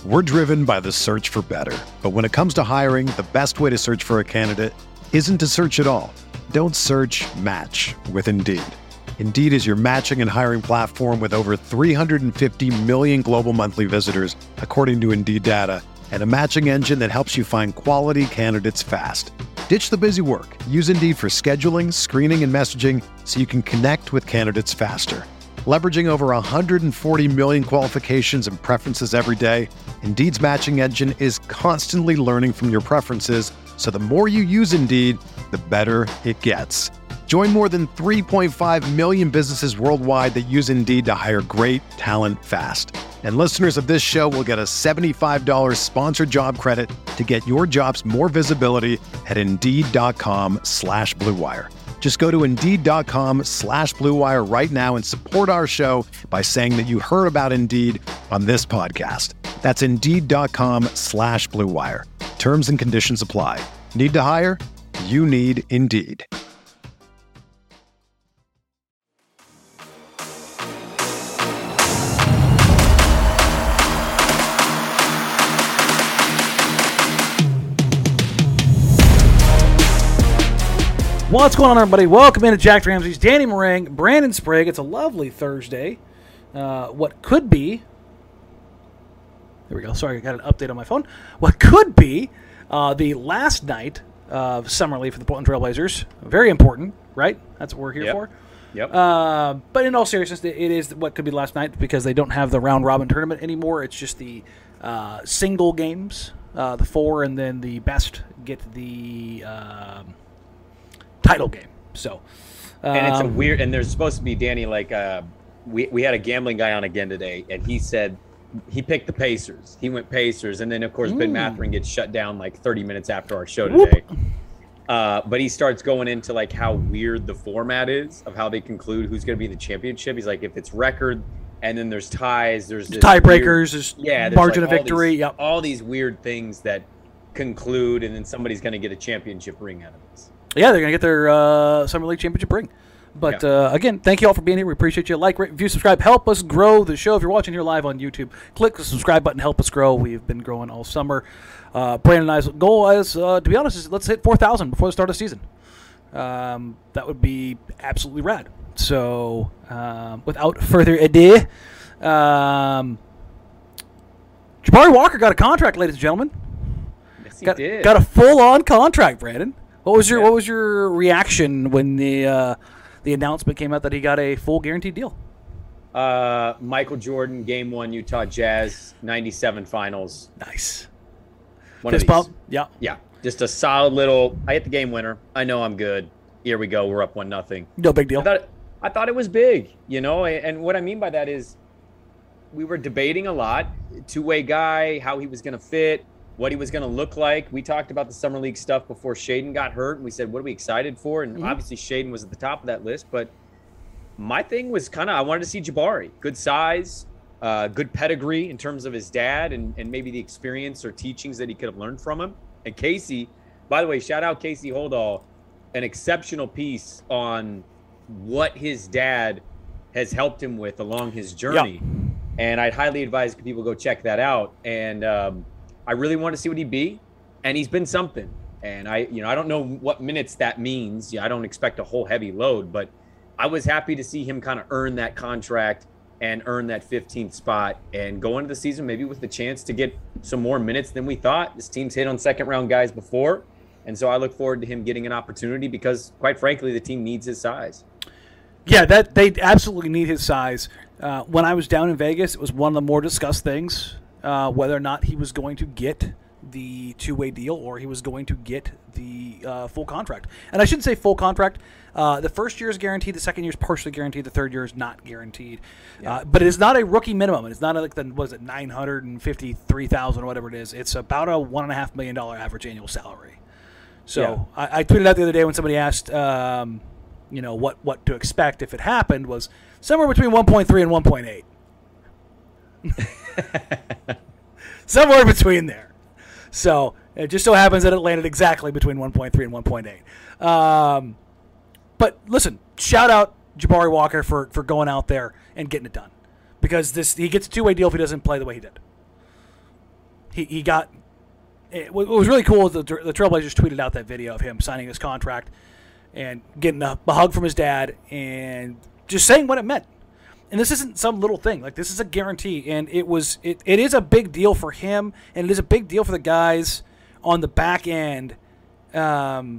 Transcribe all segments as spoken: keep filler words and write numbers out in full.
We're driven by the search for better. But when it comes to hiring, the best way to search for a candidate isn't to search at all. Don't search, match with Indeed. Indeed is your matching and hiring platform with over three hundred fifty million global monthly visitors, according to Indeed data, and a matching engine that helps you find quality candidates fast. Ditch the busy work. Use Indeed for scheduling, screening, and messaging so you can connect with candidates faster. Leveraging over one hundred forty million qualifications and preferences every day, Indeed's matching engine is constantly learning from your preferences, so the more you use Indeed, the better it gets. Join more than three point five million businesses worldwide that use Indeed to hire great talent fast. And listeners of this show will get a seventy-five dollars sponsored job credit to get your jobs more visibility at Indeed.com slash Blue Wire. Just go to Indeed.com slash Blue Wire right now and support our show by saying that you heard about Indeed on this podcast. That's Indeed.com slash Blue Wire. Terms and conditions apply. Need to hire? You need Indeed. What's going on, everybody? Welcome into Jack Ramsey's Danny Meringue, Brandon Sprague. It's a lovely Thursday. Uh, what could be... There we go. Sorry, I got an update on my phone. What could be uh, the last night of Summer League for the Portland Trailblazers. Very important, right? That's what we're here yep. for. Yep. Uh, but in all seriousness, it is what could be last night because they don't have the round-robin tournament anymore. It's just the uh, single games, uh, the four, and then the best get the... Uh, title game. So, um, and it's a weird, and there's supposed to be, Danny, like, uh, we, we had a gambling guy on again today, and he said he picked the Pacers. He went Pacers, and then, of course, mm. Ben Mathurin gets shut down like thirty minutes after our show today. Uh, but he starts going into, like, how weird the format is of how they conclude who's going to be the championship. He's like, if it's record, and then there's ties, there's tiebreakers, there's yeah, there's margin like of victory. These, yep. all these weird things that conclude, and then somebody's going to get a championship ring out of this. Yeah, they're going to get their uh, Summer League championship ring. But, yeah. uh, again, thank you all for being here. We appreciate you. Like, rate, review, subscribe. Help us grow the show. If you're watching here live on YouTube, click the subscribe button. Help us grow. We've been growing all summer. Uh, Brandon and I's goal is, uh, to be honest, is let's hit four thousand before the start of the season. Um, that would be absolutely rad. So, um, without further ado, um, Jabari Walker got a contract, ladies and gentlemen. Yes, he got, did. Got a full-on contract, Brandon. What was your yeah. What was your reaction when the uh, the announcement came out that he got a full guaranteed deal? Uh, Michael Jordan, Game One, Utah Jazz, ninety-seven Finals. Nice. One Fist of these. bump. Yeah. Yeah. Just a solid little. I hit the game winner. I know I'm good. Here we go. We're up one nothing. No big deal. I thought, I thought it was big. You know, and what I mean by that is, we were debating a lot. Two way guy, how he was going to fit. What he was going to look like. We talked about the Summer League stuff before Shaedon got hurt, and we said, what are we excited for? And mm-hmm. obviously Shaedon was at the top of that list, but my thing was kind of, I wanted to see Jabari. Good size, uh, good pedigree in terms of his dad and, and maybe the experience or teachings that he could have learned from him. And Casey, by the way, shout out Casey Holdall, an exceptional piece on what his dad has helped him with along his journey. Yep. And I'd highly advise people go check that out. And, um, I really want to see what he'd be, and he's been something. And I, you know, I don't know what minutes that means. Yeah, I don't expect a whole heavy load, but I was happy to see him kind of earn that contract and earn that fifteenth spot and go into the season maybe with the chance to get some more minutes than we thought. This team's hit on second round guys before, and so I look forward to him getting an opportunity because, quite frankly, the team needs his size. Yeah, that they absolutely need his size. Uh, when I was down in Vegas, it was one of the more discussed things. Uh, whether or not he was going to get the two-way deal or he was going to get the uh, full contract. And I shouldn't say full contract. Uh, the first year is guaranteed. The second year is partially guaranteed. The third year is not guaranteed. Yeah. Uh, but it is not a rookie minimum. It's not like the, what is it, nine hundred fifty-three thousand dollars or whatever it is. It's about a one point five million dollars average annual salary. So yeah. I, I tweeted out the other day when somebody asked, um, you know, what, what to expect if it happened was somewhere between one point three and one point eight. Somewhere between there. So it just so happens that it landed exactly between one point three and one point eight. Um, but listen, shout out Jabari Walker for, for going out there and getting it done. Because this he gets a two-way deal if he doesn't play the way he did. he, he got it, what was really cool is the, the Trailblazers tweeted out that video of him signing his contract and getting a, a hug from his dad and just saying what it meant. And this isn't some little thing. Like, this is a guarantee, and it was it, it is a big deal for him, and it is a big deal for the guys on the back end um,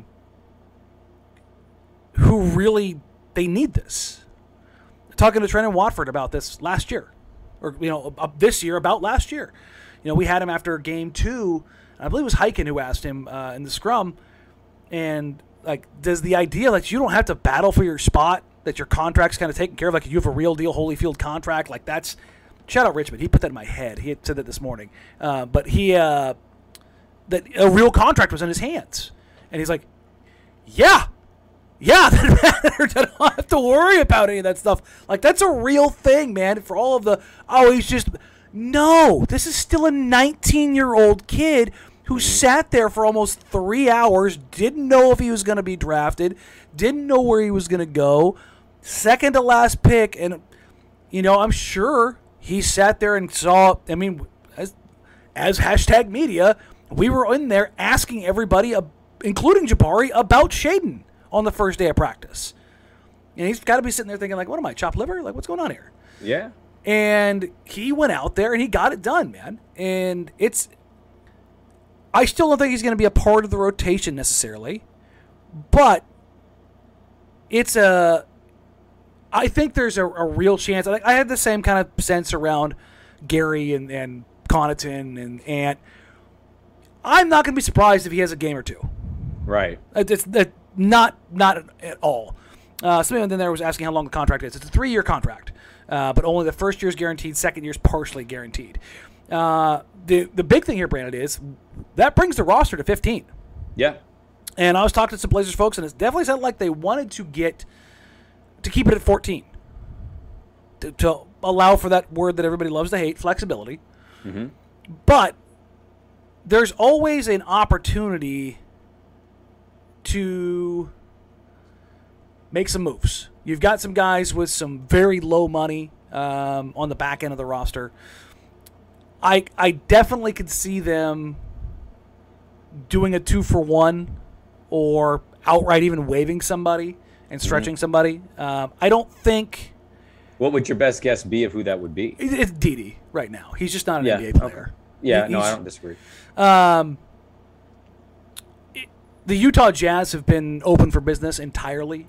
who really they need this. Talking to Trendon Watford about this last year, or you know, uh, this year about last year. You know, we had him after game two. I believe it was Hyken who asked him uh, in the scrum, and like, does the idea that you don't have to battle for your spot, that your contract's kind of taken care of, like you have a real deal Holyfield contract, like that's, shout out Richmond, he put that in my head. He had said that this morning, uh, but he uh, that a real contract was in his hands, and he's like, yeah. Yeah, I don't have to worry about any of that stuff. Like, that's a real thing, man. For all of the, oh, he's just, no. This is still a nineteen-year-old kid who sat there for almost three hours, didn't know if he was going to be drafted, didn't know where he was going to go, second to last pick. And, you know, I'm sure he sat there and saw, I mean, as, as hashtag media, we were in there asking everybody, uh, including Jabari, about Shaedon on the first day of practice. And he's got to be sitting there thinking, like, what am I, chopped liver? Like, what's going on here? Yeah. And he went out there and he got it done, man. And it's, I still don't think he's going to be a part of the rotation necessarily, but it's a, I think there's a, a real chance. I, I had the same kind of sense around Gary and, and Connaughton and Ant. I'm not going to be surprised if he has a game or two. Right. It's that. Not not at all. Uh, somebody then there was asking how long the contract is. It's a three-year contract, uh, but only the first year is guaranteed. Second year is partially guaranteed. Uh, the the big thing here, Brandon, is that brings the roster to fifteen. Yeah. And I was talking to some Blazers folks, and it's definitely sounded like they wanted to get to keep it at fourteen to, to allow for that word that everybody loves to hate, flexibility. Mm-hmm. But there's always an opportunity to make some moves. You've got some guys with some very low money um, on the back end of the roster. I I definitely could see them doing a two for one, or outright even waiving somebody and stretching mm-hmm. somebody. Um, I don't think. What would your best guess be of who that would be? It's Didi right now. He's just not an yeah. N B A player. Okay. Yeah, he, no, I don't disagree. Um. The Utah Jazz have been open for business entirely,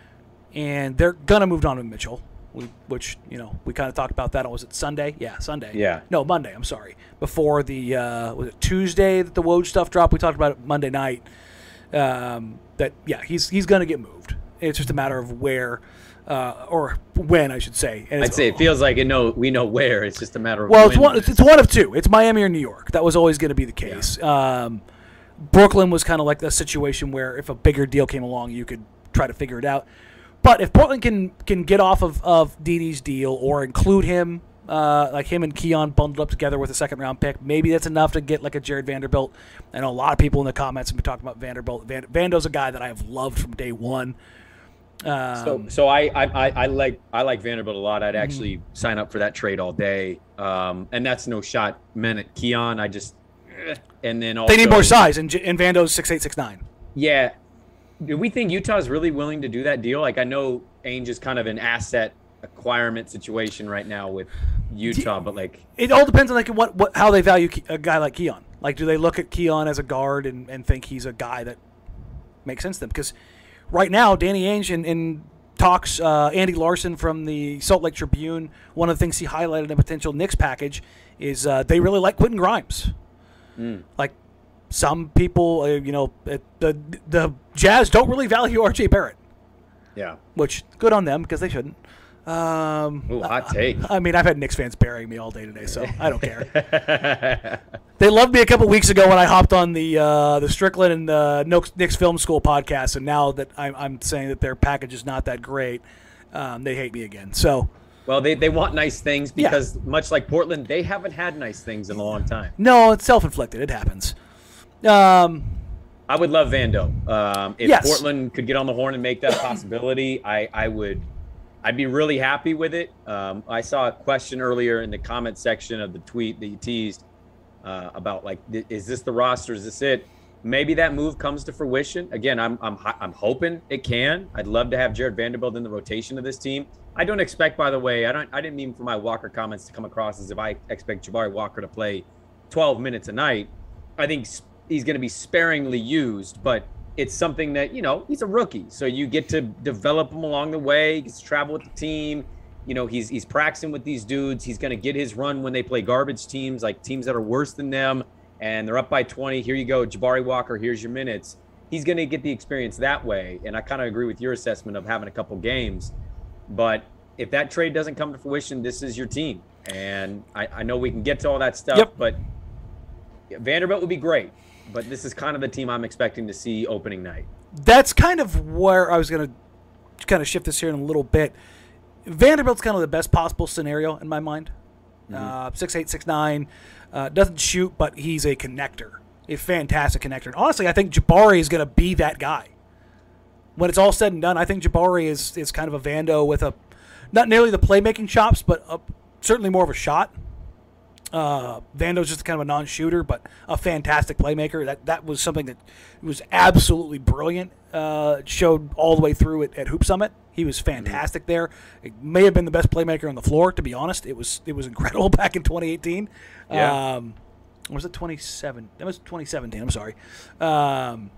and they're going to move on to Mitchell, which, you know, we kind of talked about that. Was it Sunday? Yeah, Sunday. Yeah. No, Monday, I'm sorry. Before the, uh, was it Tuesday that the Woj stuff dropped? We talked about it Monday night. Um, that, yeah, he's he's going to get moved. It's just a matter of where, uh, or when, I should say. And I'd say it feels like it know, we know where. It's just a matter of well, when. Well, it's one, it's one of two. It's Miami or New York. That was always going to be the case. Yeah. Um Brooklyn was kind of like the situation where if a bigger deal came along, you could try to figure it out. But if Portland can can get off of, of Didi's deal or include him, uh, like him and Keon bundled up together with a second-round pick, maybe that's enough to get like a Jared Vanderbilt. I know a lot of people in the comments have been talking about Vanderbilt. Van, Vando's a guy that I have loved from day one. Um, so so I, I, I like I like Vanderbilt a lot. I'd actually mm-hmm. sign up for that trade all day. Um, and that's no shot meant at Keon. I just... And then also, they need more size, and, and Vando's six eight, six nine. Yeah. Do we think Utah is really willing to do that deal? Like, I know Ainge is kind of an asset acquirement situation right now with Utah, but like... It all depends on like what, what how they value a guy like Keon. Like, do they look at Keon as a guard and, and think he's a guy that makes sense to them? Because right now, Danny Ainge in, in talks, uh, Andy Larson from the Salt Lake Tribune, one of the things he highlighted in a potential Knicks package is uh, they really like Quentin Grimes. Mm. Like, some people, uh, you know, it, the the Jazz don't really value R J Barrett. Yeah. Which, good on them, because they shouldn't. Um, Ooh, hot take. I, I mean, I've had Knicks fans burying me all day today, so I don't care. They loved me a couple weeks ago when I hopped on the uh, the Strickland and uh, Knicks Film School podcast, and now that I'm, I'm saying that their package is not that great, um, they hate me again. So... Well, they, they want nice things because, yeah. much like Portland, they haven't had nice things in a long time. No, it's self-inflicted. It happens. Um, I would love Vando. Um, if yes. Portland could get on the horn and make that a possibility, I, I would I'd be really happy with it. Um, I saw a question earlier in the comment section of the tweet that you teased. uh, about like, is this the roster? Is this it? Maybe that move comes to fruition. Again, I'm I'm I'm hoping it can. I'd love to have Jared Vanderbilt in the rotation of this team. I don't expect, by the way, I don't I didn't mean for my Walker comments to come across as if I expect Jabari Walker to play twelve minutes a night. I think he's going to be sparingly used, but it's something that, you know, he's a rookie. So you get to develop him along the way. He gets to travel with the team. You know, he's he's practicing with these dudes. He's going to get his run when they play garbage teams, like teams that are worse than them. And they're up by twenty. Here you go, Jabari Walker. Here's your minutes. He's going to get the experience that way. And I kind of agree with your assessment of having a couple games. But if that trade doesn't come to fruition, this is your team. And I, I know we can get to all that stuff, yep. but Vanderbilt would be great. But this is kind of the team I'm expecting to see opening night. That's kind of where I was going to kind of shift this here in a little bit. Vanderbilt's kind of the best possible scenario in my mind. Mm-hmm. Uh, six eight, six nine. Uh, doesn't shoot, but he's a connector, a fantastic connector. And honestly, I think Jabari is going to be that guy. When it's all said and done, I think Jabari is, is kind of a Vando with a not nearly the playmaking chops, but a, certainly more of a shot. Uh, Vando's just kind of a non-shooter, but a fantastic playmaker. That that was something that was absolutely brilliant. Uh, showed all the way through at, at Hoop Summit. He was fantastic mm-hmm. there. It may have been the best playmaker on the floor, to be honest. It was it was incredible back in twenty eighteen. Yeah. Um, or was it twenty-seven? That was twenty seventeen. I'm sorry. Um,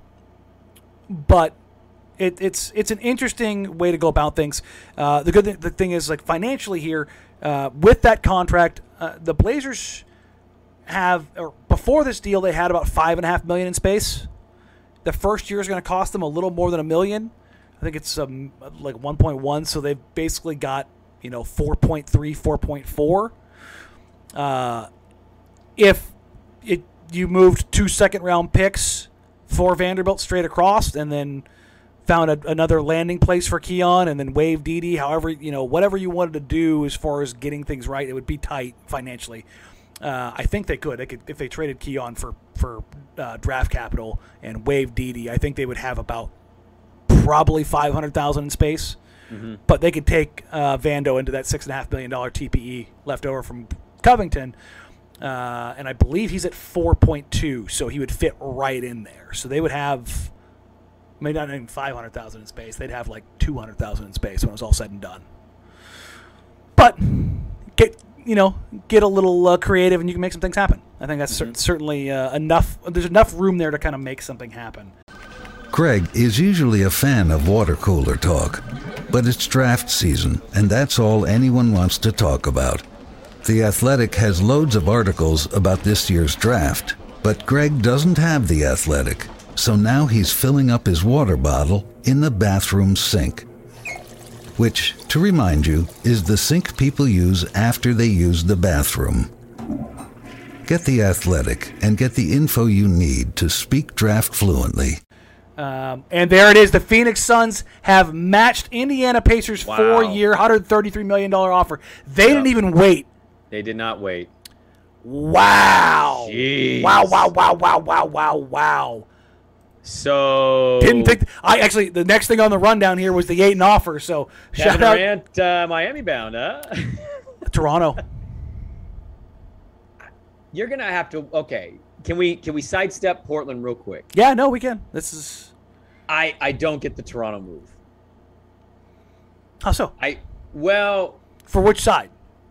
but it, it's it's an interesting way to go about things. Uh, the good th- the thing is, like financially here, uh, with that contract, uh, the Blazers have, or before this deal, they had about five and a half million in space. The first year is going to cost them a little more than a million. I think it's um, like one point one, so they've basically got, you know, four point three, four point four. Uh, if it you moved two second-round picks for Vanderbilt straight across and then found a, another landing place for Keon and then waived Dede, however, you know, whatever you wanted to do as far as getting things right, it would be tight financially. Uh, I think they could. They could if they traded Keon for, for uh, draft capital and waived Dede, I think they would have about probably five hundred thousand dollars in space, mm-hmm. but they could take uh, Vando into that six point five million dollars T P E left over from Covington, uh, and I believe he's at four point two, so he would fit right in there. So they would have, maybe not even five hundred thousand dollars in space, they'd have like two hundred thousand dollars in space when it was all said and done. But get, you know, get a little uh, creative and you can make some things happen. I think that's mm-hmm. cer- certainly uh, enough, there's enough room there to kind of make something happen. Greg is usually a fan of water cooler talk, but it's draft season, and that's all anyone wants to talk about. The Athletic has loads of articles about this year's draft, but Greg doesn't have The Athletic, so now he's filling up his water bottle in the bathroom sink, which, to remind you, is the sink people use after they use the bathroom. Get The Athletic and get the info you need to speak draft fluently. Um, and there it is. The Phoenix Suns have matched Indiana Pacers' wow. four-year, one hundred thirty-three million dollars offer. They yep. didn't even wait. They did not wait. Wow. Jeez. Wow, wow, wow, wow, wow, wow, wow. So didn't think I actually the next thing on the rundown here was the Ayton offer. So Kevin shout out Durant, uh, Miami bound, huh? Toronto. You're gonna have to. Okay, can we can we sidestep Portland real quick? Yeah, no, we can. This is. I I don't get the Toronto move. How so? I well. For which side?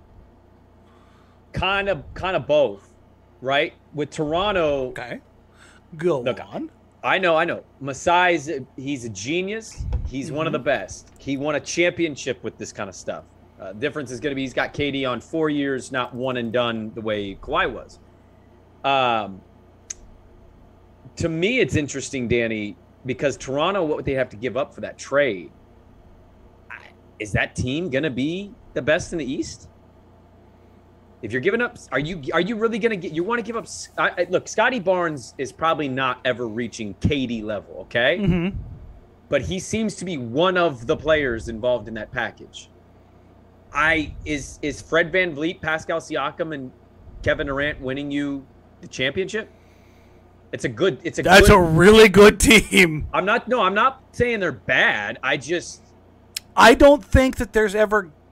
Kind of kind of both, right? With Toronto. Okay. Go look, on. I know, I know. Masai's he's a genius. He's mm-hmm. one of the best. He won a championship with this kind of stuff. Uh, difference is going to be he's got K D on four years, not one and done the way Kawhi was. Um, to me, it's interesting, Danny, because Toronto, what would they have to give up for that trade? I, is that team going to be the best in the East? If you're giving up, are you are you really going to get? You want to give up? I, I, look, Scotty Barnes is probably not ever reaching K D level, okay? Mm-hmm. But he seems to be one of the players involved in that package. I is is Fred VanVleet, Pascal Siakam, and Kevin Durant winning you the championship? It's a good. It's a. That's good, a really good team. I'm not. No, I'm not saying they're bad. I just. I don't think that there's ever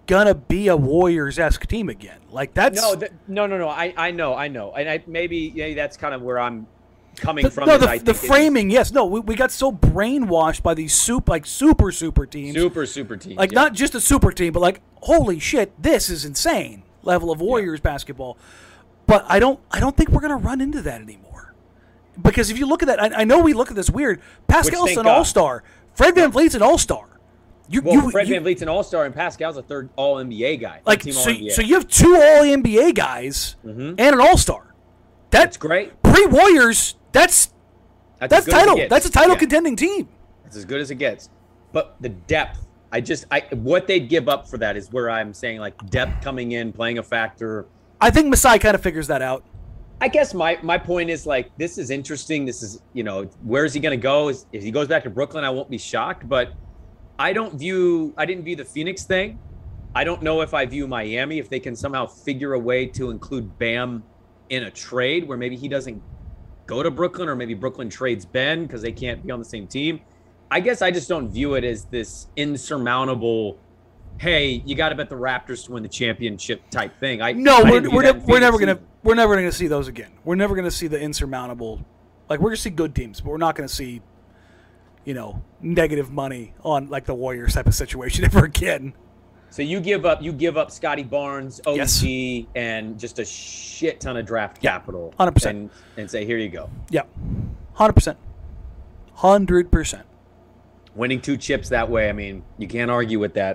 gonna be a Warriors-esque team again. Like that's no, th- no, no, no. I, I know, I know, and I maybe yeah, that's kind of where I'm coming the, from. No, is the, I the think framing, yes, no, we, we got so brainwashed by these soup like super super teams, super super teams, like yeah. not just a super team, but like holy shit, this is insane level of Warriors yeah. basketball. But I don't, I don't think we're gonna run into that anymore, because if you look at that, I, I know we look at this weird. Pascal's an All Star. Fred VanVleet's an All Star. You, well, you, Fred you, VanVleet's an All-Star, and Pascal's a third All N B A guy. Like, team so, All N B A. so you have two All N B A guys mm-hmm. and an All-Star. That, that's great. Pre-Warriors, that's that's, that's title. That's a title yeah. contending team. That's as good as it gets. But the depth, I just, I what they'd give up for that is where I'm saying like depth coming in, playing a factor. I think Masai kind of figures that out. I guess my, my point is like, this is interesting. This is, you know, where is he going to go? Is, if he goes back to Brooklyn, I won't be shocked, but I don't view, I didn't view the Phoenix thing. I don't know if I view Miami, if they can somehow figure a way to include Bam in a trade where maybe he doesn't go to Brooklyn, or maybe Brooklyn trades Ben because they can't be on the same team. I guess I just don't view it as this insurmountable, hey, you got to bet the Raptors to win the championship type thing. I No, I we're, we're, ne- we're never either. going to, we're never going to see those again. We're never going to see the insurmountable, like we're going to see good teams, but we're not going to see, you know, negative money on like the Warriors type of situation ever again. So you give up, you give up Scotty Barnes, O G, yes. and just a shit ton of draft yeah. capital, one hundred percent, and, and say, here you go. Yeah, one hundred percent, one hundred percent. Winning two chips that way, I mean, you can't argue with that.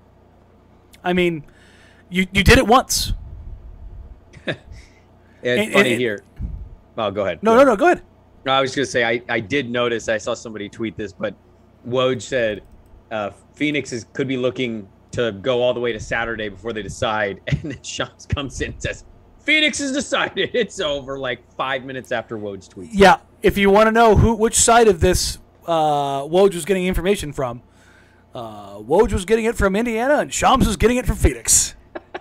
I mean, you you did it once. It's and, funny and, here. Oh, go ahead. No, go no, ahead. no, go ahead. I was going to say, I, I did notice, I saw somebody tweet this, but Woj said uh, Phoenix is, could be looking to go all the way to Saturday before they decide. And then Shams comes in and says, Phoenix has decided it's over, like five minutes after Woj tweets. Yeah, if you want to know who which side of this uh, Woj was getting information from, uh, Woj was getting it from Indiana and Shams was getting it from Phoenix.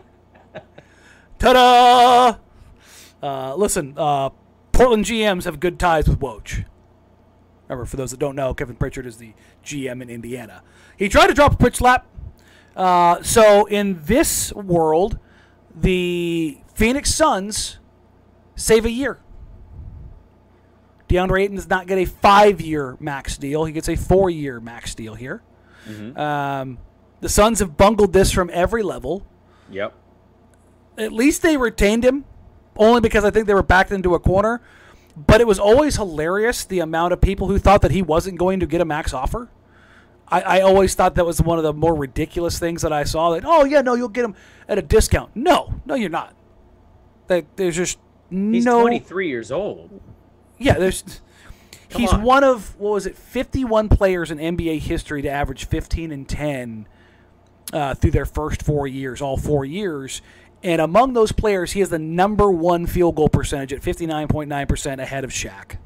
Ta-da! Uh, listen, uh, Portland G Ms have good ties with Woj. Remember, for those that don't know, Kevin Pritchard is the G M in Indiana. He tried to drop a pitch slap. Uh, so in this world, the Phoenix Suns save a year. DeAndre Ayton does not get a five-year max deal. He gets a four-year max deal here. Mm-hmm. Um, the Suns have bungled this from every level. Yep. At least they retained him, only because I think they were backed into a corner. But it was always hilarious, the amount of people who thought that he wasn't going to get a max offer. I, I always thought that was one of the more ridiculous things that I saw. That, oh, yeah, no, you'll get him at a discount. No, no, you're not. That There's just no... He's twenty-three years old. Yeah, there's... Come he's on. one of, what was it, fifty-one players in N B A history to average fifteen and ten uh, through their first four years, all four years. And among those players, he has the number one field goal percentage at fifty-nine point nine percent ahead of Shaq.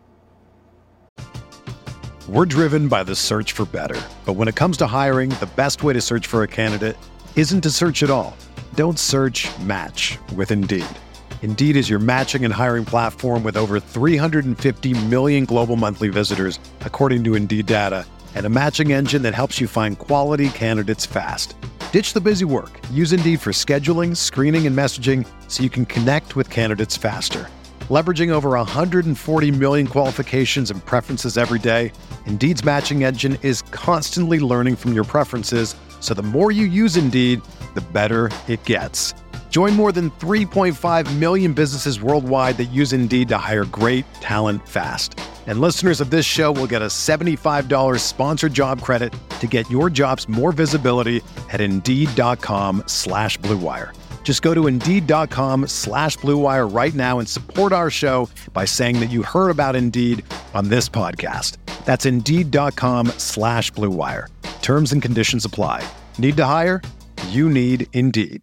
We're driven by the search for better. But when it comes to hiring, the best way to search for a candidate isn't to search at all. Don't search, match with Indeed. Indeed is your matching and hiring platform with over three hundred fifty million global monthly visitors, according to Indeed data, and a matching engine that helps you find quality candidates fast. Ditch the busy work. Use Indeed for scheduling, screening, and messaging so you can connect with candidates faster. Leveraging over one hundred forty million qualifications and preferences every day, Indeed's matching engine is constantly learning from your preferences, so the more you use Indeed, the better it gets. Join more than three point five million businesses worldwide that use Indeed to hire great talent fast. And listeners of this show will get a seventy-five dollars sponsored job credit to get your jobs more visibility at Indeed.com slash Blue Wire. Just go to Indeed.com slash Blue Wire right now and support our show by saying that you heard about Indeed on this podcast. That's Indeed.com slash Blue Wire. Terms and conditions apply. Need to hire? You need Indeed.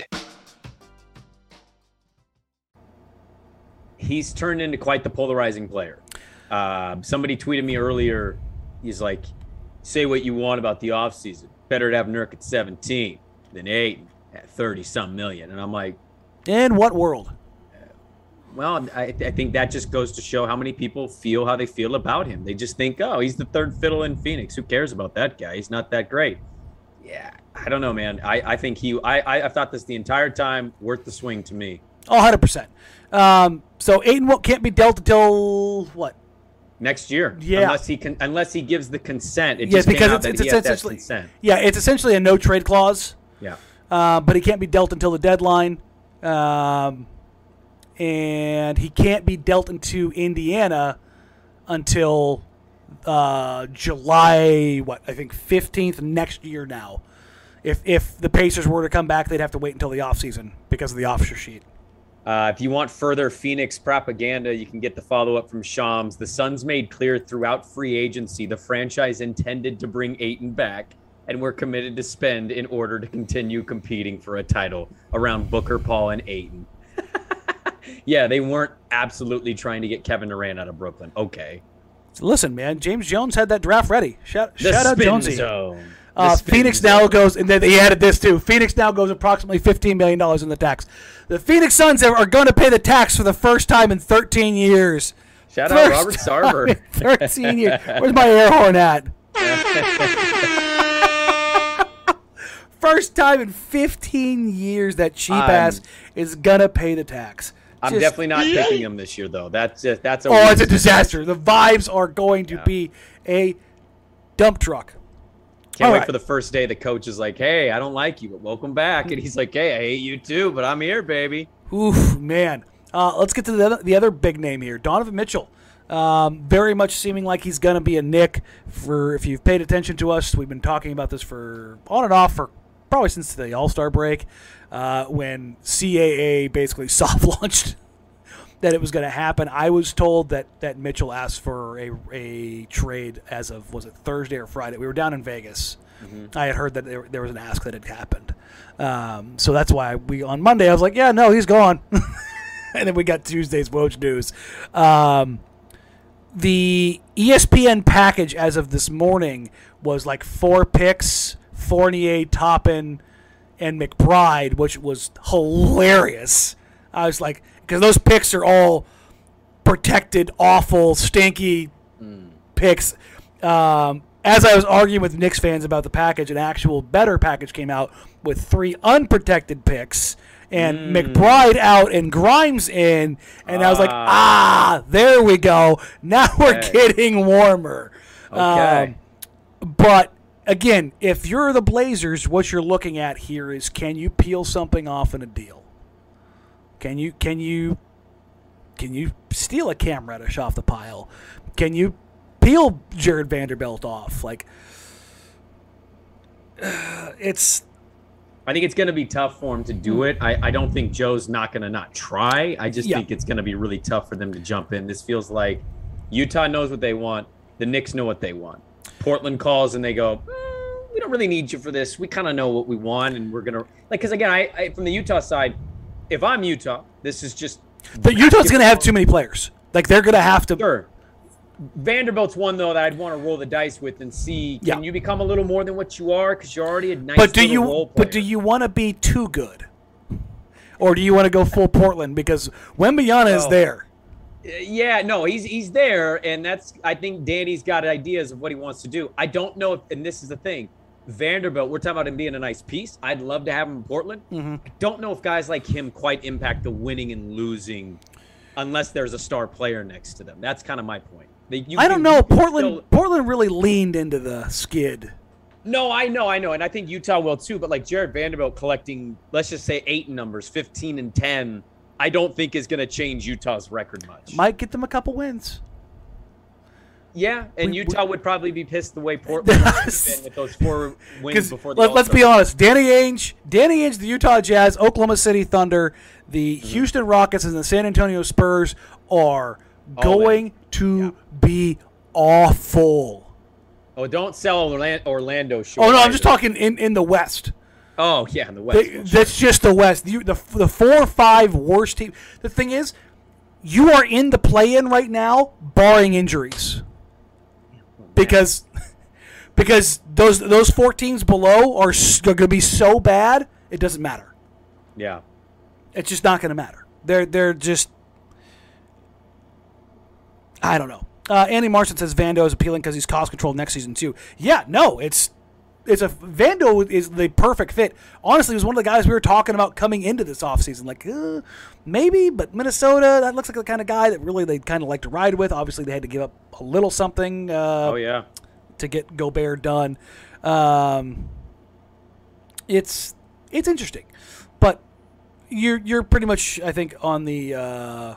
He's turned into quite the polarizing player. Uh, somebody tweeted me earlier. He's like, say what you want about the offseason. Better to have Nurk at seventeen than Ayton at thirty-some million. And I'm like... In what world? Uh, well, I, I think that just goes to show how many people feel how they feel about him. They just think, oh, he's the third fiddle in Phoenix. Who cares about that guy? He's not that great. Yeah, I don't know, man. I, I think he. I, I I've thought this the entire time. Worth the swing to me. Oh, one hundred percent. Um, so Ayton can't be dealt until what? Next year. Yeah. Unless he can. Unless he gives the consent. It Yes, just came because out it's, that it's he has to have essentially consent. yeah, it's essentially a no trade clause. Yeah. Uh, but he can't be dealt until the deadline, um, and he can't be dealt into Indiana until uh, July. What I think fifteenth next year now. If if the Pacers were to come back, they'd have to wait until the offseason because of the offer sheet. Uh, if you want further Phoenix propaganda, you can get the follow-up from Shams. The Suns made clear throughout free agency the franchise intended to bring Ayton back, and we're committed to spend in order to continue competing for a title around Booker, Paul, and Ayton. Yeah, they weren't absolutely trying to get Kevin Durant out of Brooklyn. Okay. So listen, man, James Jones had that draft ready. Shout, The shout out spin Jonesy. zone. The Uh, spin Phoenix zone. now goes, and then he added this too. Phoenix now goes approximately fifteen million dollars in the tax. The Phoenix Suns are, are going to pay the tax for the first time in thirteen years. Shout out First Robert time Sarver. in thirteen years. Where's my air horn at? First time in fifteen years that cheap I'm- ass is going to pay the tax. I'm Just- definitely not picking him this year, though. That's just, that's a Oh, it's a disaster. The vibes are going to Yeah. be a dump truck. Can't All wait right. for the first day the coach is like, hey, I don't like you, but welcome back. And he's like, hey, I hate you too, but I'm here, baby. Oof, man. Uh, let's get to the other, the other big name here, Donovan Mitchell. Um, very much seeming like he's going to be a Knick. For if you've paid attention to us, we've been talking about this for on and off for probably since the All-Star break, uh, when C A A basically soft-launched that it was going to happen. I was told that, that Mitchell asked for a, a trade as of, was it Thursday or Friday? We were down in Vegas. Mm-hmm. I had heard that there, there was an ask that had happened. Um, so that's why we on Monday I was like, yeah, no, he's gone. And then we got Tuesday's Woj news. Um, the E S P N package as of this morning was like four picks, Fournier, Toppin, and McBride, which was hilarious. I was like, because those picks are all protected, awful, stinky mm. picks. Um, as I was arguing with Knicks fans about the package, an actual better package came out with three unprotected picks and mm. McBride out and Grimes in. And uh, I was like, ah, there we go. Now we're okay. getting warmer. Okay. Um, but, again, if you're the Blazers, what you're looking at here is can you peel something off in a deal? Can you can you can you steal a Cam Reddish off the pile? Can you peel Jared Vanderbilt off? Like, uh, it's. I think it's going to be tough for him to do it. I, I don't think Joe's not going to not try. I just yeah. think it's going to be really tough for them to jump in. This feels like Utah knows what they want. The Knicks know what they want. Portland calls and they go, mm, we don't really need you for this. We kind of know what we want, and we're going to – like, because, again, I, I from the Utah side – if I'm Utah, this is just. But Utah's going to have too many players. Like, they're going to have to. Sure. Vanderbilt's one, though, that I'd want to roll the dice with and see. Can yeah. you become a little more than what you are? Because you're already a nice but do little you, role player. But do you want to be too good? Or do you want to go full Portland? Because Wembanyama is oh. there. Yeah, no, he's he's there. And that's. I think Danny's got ideas of what he wants to do. I don't know if. And this is the thing. Vanderbilt, we're talking about him being a nice piece. I'd love to have him in Portland. Mm-hmm. I don't know if guys like him quite impact the winning and losing unless there's a star player next to them. That's kind of my point. They, you, I don't you, know. You Portland still... Portland really leaned into the skid. No, I know, I know. And I think Utah will too. But like Jared Vanderbilt collecting, let's just say eight numbers, fifteen and ten, I don't think is going to change Utah's record much. Might get them a couple wins. Yeah, and we, Utah we, would probably be pissed the way Portland would have been with those four wins before the let, Let's be All-Star. honest. Danny Ainge, Danny Ainge, the Utah Jazz, Oklahoma City Thunder, the mm-hmm. Houston Rockets, and the San Antonio Spurs are All going in. to yeah. be awful. Oh, don't sell Orlando short. Oh, no, either. I'm just talking in, in the West. Oh, yeah, in the West. They, that's just the West. The, the, the four or five worst teams. The thing is, you are in the play-in right now, barring injuries. Because, because those those four teams below are going to be so bad, it doesn't matter. Yeah, it's just not going to matter. They're they're just, I don't know. Uh, Andy Marson says Vando is appealing because he's cost controlled next season too. Yeah, no, it's it's a Vando is the perfect fit. Honestly, he was one of the guys we were talking about coming into this offseason. Like, uh, maybe, but Minnesota, that looks like the kind of guy that really they'd kind of like to ride with. Obviously, they had to give up a little something uh, Oh, yeah. to get Gobert done. Um, it's it's interesting. But you're you're pretty much, I think, on the uh,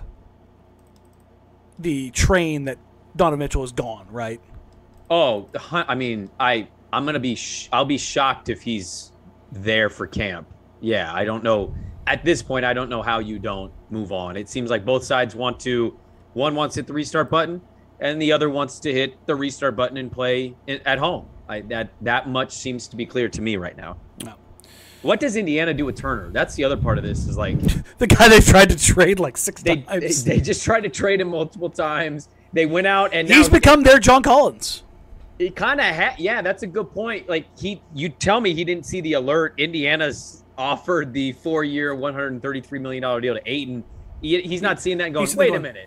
the train that Donovan Mitchell is gone, right? Oh, I mean, I I'm gonna be sh- I'll be shocked if he's there for camp. Yeah, I don't know. At this point, I don't know how you don't move on. It seems like both sides want to. One wants to hit the restart button, and the other wants to hit the restart button and play in, at home. I, that that much seems to be clear to me right now. No. What does Indiana do with Turner? That's the other part of this. Is like the guy they tried to trade like six they times. they, they just tried to trade him multiple times. They went out and he's now, become their John Collins. It kind of ha- yeah, that's a good point. Like he, you tell me he didn't see the alert. Indiana's offered the four-year, one hundred thirty-three million dollars deal to Ayton. He, he's not seeing that and going, He's wait going, a minute.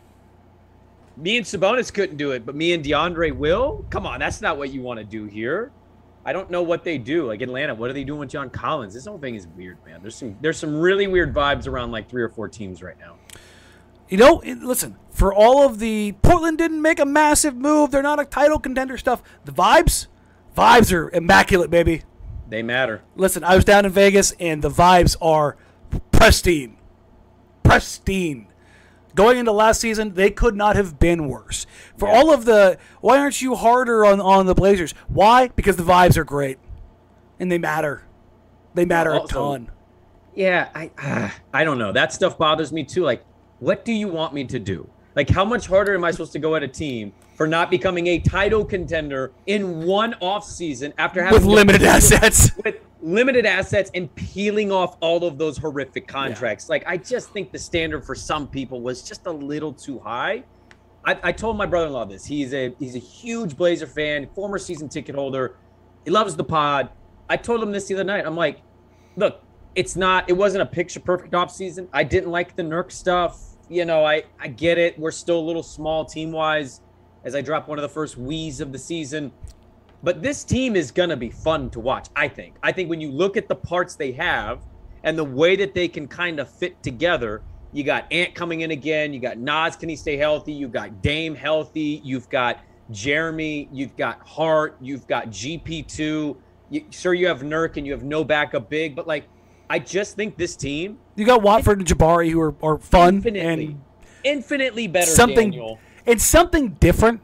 Me and Sabonis couldn't do it, but me and DeAndre will? Come on, that's not what you want to do here. I don't know what they do. Like Atlanta, what are they doing with John Collins? This whole thing is weird, man. There's some there's some really weird vibes around like three or four teams right now. You know, it, listen, for all of the Portland didn't make a massive move, they're not a title contender stuff, the vibes, vibes are immaculate, baby. They matter. Listen, I was down in Vegas, and the vibes are pristine. Pristine. Going into last season, they could not have been worse. For Yeah. all of the, why aren't you harder on, on the Blazers? Why? Because the vibes are great, and they matter. They matter Also, a ton. Yeah, I uh, I don't know. That stuff bothers me too. Like, what do you want me to do? Like, how much harder am I supposed to go at a team for not becoming a title contender in one offseason after having With limited assets. with limited assets and peeling off all of those horrific contracts? Yeah. Like, I just think the standard for some people was just a little too high. I, I told my brother-in-law this. He's a he's a huge Blazer fan, former season ticket holder. He loves the pod. I told him this the other night. I'm like, look, it's not, it wasn't a picture perfect offseason. I didn't like the Nurk stuff. You know, I, I get it. We're still a little small team-wise as I drop one of the first wheeze of the season. But this team is going to be fun to watch, I think. I think when you look at the parts they have and the way that they can kind of fit together, you got Ant coming in again. You got Nas, can he stay healthy? You've got Dame healthy. You've got Jeremy. You've got Hart. You've got G P two. You, sure, you have Nurk and you have no backup big. But, like, I just think this team... You got Watford and Jabari who are, are fun. Infinitely, and infinitely better, something, Daniel. It's something different.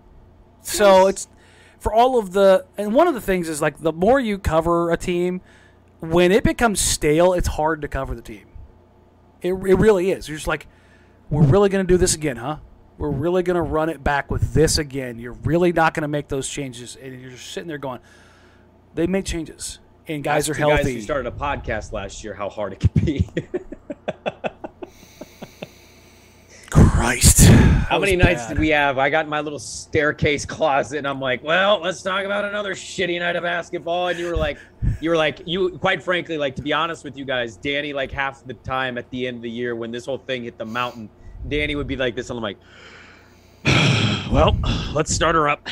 So it's for all of the, and one of the things is like the more you cover a team, when it becomes stale, it's hard to cover the team. It, it really is. You're just like, we're really going to do this again, huh? We're really going to run it back with this again. You're really not going to make those changes. And you're just sitting there going, they made changes. And guys That's are the healthy. Guys who started a podcast last year, how hard it could be. Christ. How many nights bad. did we have? I got in my little staircase closet and I'm like, well, let's talk about another shitty night of basketball. And you were like, you were like, you quite frankly, like, to be honest with you guys, Danny, like half the time at the end of the year when this whole thing hit the mountain, Danny would be like this. And I'm like, well, let's start her up.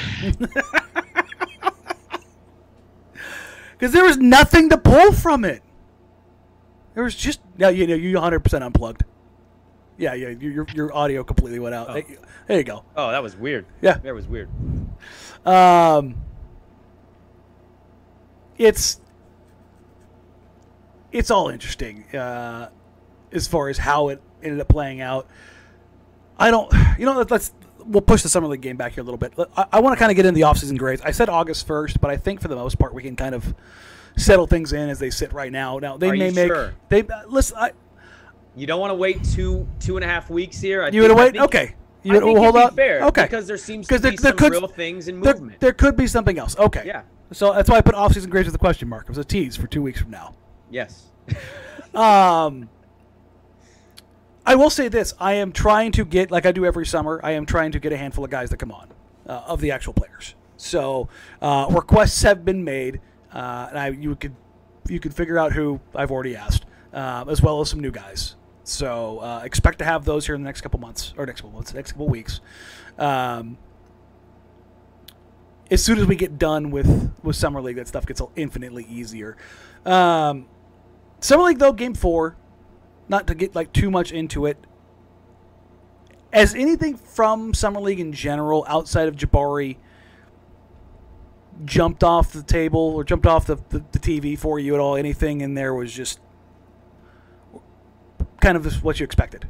Because there was nothing to pull from it. There was just, yeah, you know, you one hundred percent unplugged. Yeah, yeah, your your audio completely went out. Oh. There you go. Oh, that was weird. Yeah. That was weird. Um, it's it's all interesting uh, as far as how it ended up playing out. I don't, you know, let's we'll push the summer league game back here a little bit. I, I want to kind of get into the offseason grades. I said August first, but I think for the most part we can kind of settle things in as they sit right now. Now they Are may you make sure? they uh, listen. I, You don't want to wait two two and a half weeks here. I you think, would I wait? think- Okay. You I would think hold it'd up? be fair, Okay. because there seems to Because be there- there some could- real things in There, movement. there could be something else. Okay. Yeah. So that's why I put offseason grades with a question mark. It was a tease for two weeks from now. Yes. Um, I will say this. I am trying to get, like I do every summer, I am trying to get a handful of guys that come on, uh, of the actual players. So uh, requests have been made, uh, and I you could you could figure out who I've already asked, uh, as well as some new guys. So uh, expect to have those here in the next couple months, or next couple months, next couple weeks. Um, as soon as we get done with, with Summer League, that stuff gets infinitely easier. Um, Summer League, though, game four, not to get like too much into it. As anything from Summer League in general, outside of Jabari, jumped off the table or jumped off the, the, the T V for you at all? Anything in there was just kind of what you expected?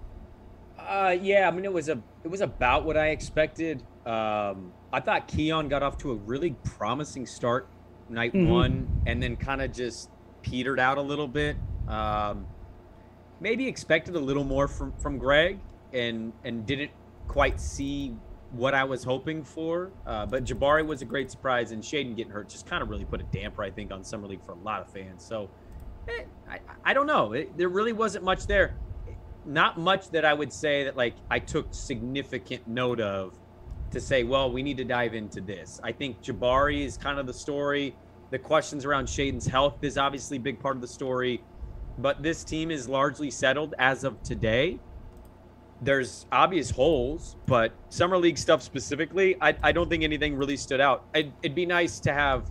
Uh, yeah, I mean, it was a it was about what I expected. Um, I thought Keon got off to a really promising start night mm-hmm. one, and then kind of just petered out a little bit. Um, maybe expected a little more from, from Greg, and and didn't quite see what I was hoping for. Uh, but Jabari was a great surprise, and Shaedon getting hurt just kind of really put a damper, I think, on Summer League for a lot of fans. So eh, I, I don't know. It, there really wasn't much there. Not much that I would say that like I took significant note of to say, well, we need to dive into this. I think Jabari is kind of the story. The questions around Shaedon's health is obviously a big part of the story, but this team is largely settled as of today. There's obvious holes, but Summer League stuff specifically, I, I don't think anything really stood out. I'd, it'd be nice to have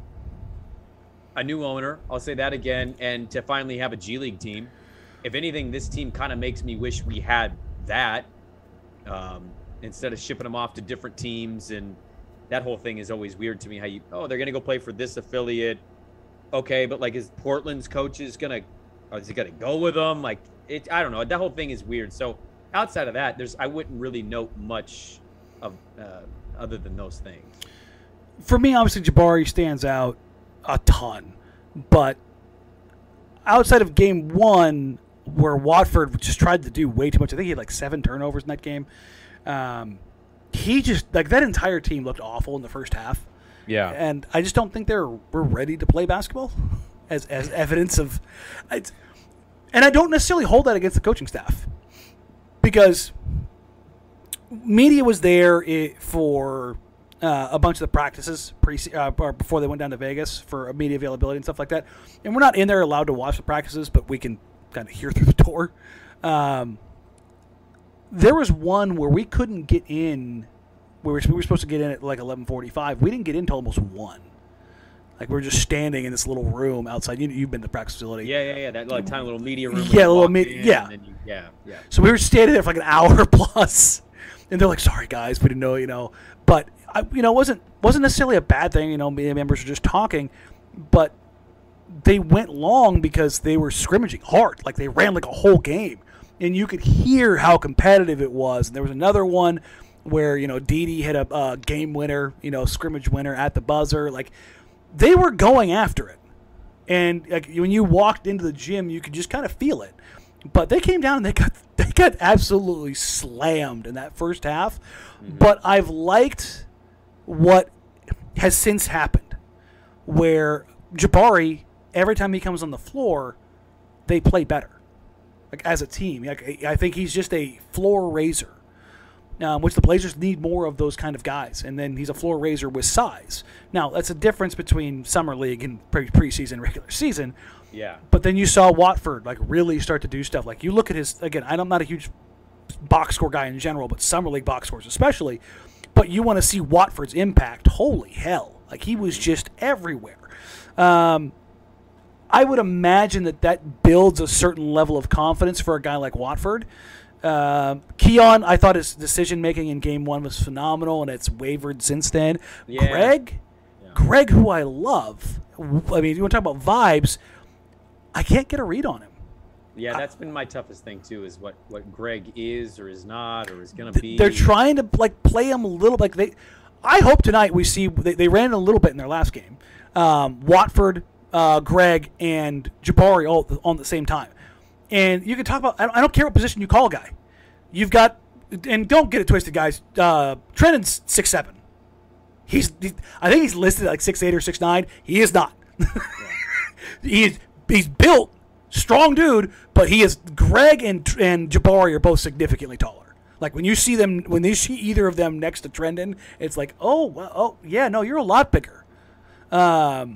a new owner, I'll say that again, and to finally have a G League team. If anything, this team kind of makes me wish we had that um, instead of shipping them off to different teams. And that whole thing is always weird to me. How you, oh, they're going to go play for this affiliate. Okay, but like, is Portland's coaches going to, or is he going to go with them? Like, it, I don't know. That whole thing is weird. So outside of that, there's, I wouldn't really note much of uh, other than those things. For me, obviously, Jabari stands out a ton. But outside of game one, where Watford just tried to do way too much. I think he had like seven turnovers in that game. Um, he just, like, that entire team looked awful in the first half. Yeah. And I just don't think they're were ready to play basketball as as evidence of it's, and I don't necessarily hold that against the coaching staff because media was there for uh, a bunch of the practices pre uh, or before they went down to Vegas for media availability and stuff like that. And we're not in there allowed to watch the practices, but we can kind of hear through the door. Um, there was one where we couldn't get in. We were, we were supposed to get in at like eleven forty-five. We didn't get in until almost one. Like, we were just standing in this little room outside. You, you've been to the practice facility. Yeah, yeah, yeah. That like tiny little media room. Yeah, a little media. Yeah. You, yeah, yeah. So we were standing there for like an hour plus. And they're like, sorry, guys, we didn't know, you know. But, I, you know, it wasn't, wasn't necessarily a bad thing. You know, media members were just talking. But they went long because they were scrimmaging hard. Like, they ran like a whole game. And you could hear how competitive it was. And there was another one where, you know, Didi hit a uh, game winner, you know, scrimmage winner at the buzzer. Like, they were going after it. And like, when you walked into the gym, you could just kind of feel it. But they came down and they got they got absolutely slammed in that first half. Mm-hmm. But I've liked what has since happened, where Jabari, every time he comes on the floor, they play better, like as a team. Like, I think he's just a floor raiser, um, which the Blazers need more of those kind of guys. And then he's a floor raiser with size. Now, that's a difference between Summer League and pre- preseason, regular season. Yeah. But then you saw Watford like really start to do stuff. Like, you look at his, again, I'm not a huge box score guy in general, but Summer League box scores especially. But you want to see Watford's impact. Holy hell. Like, he was just everywhere. Um, I would imagine that that builds a certain level of confidence for a guy like Watford. Uh, Keon, I thought his decision-making in game one was phenomenal, and it's wavered since then. Yeah. Greg, yeah. Greg, who I love. I mean, you want to talk about vibes, I can't get a read on him. Yeah, that's been my toughest thing, too, is what, what Greg is or is not or is going to be. They're trying to, like, play him a little, like, they. I hope tonight we see, they, they ran a little bit in their last game. Um, Watford, uh, Greg, and Jabari all on the same time. And you can talk about, I don't, I don't care what position you call a guy. You've got, and don't get it twisted, guys. Uh, Trendon's six seven. He's, he, I think he's listed at like six eight or six nine. He is not. he is, he's built, strong dude, but he is, Greg and, and Jabari are both significantly taller. Like, when you see them, when you see either of them next to Trendon, it's like, oh, well, oh, yeah, no, you're a lot bigger. Um,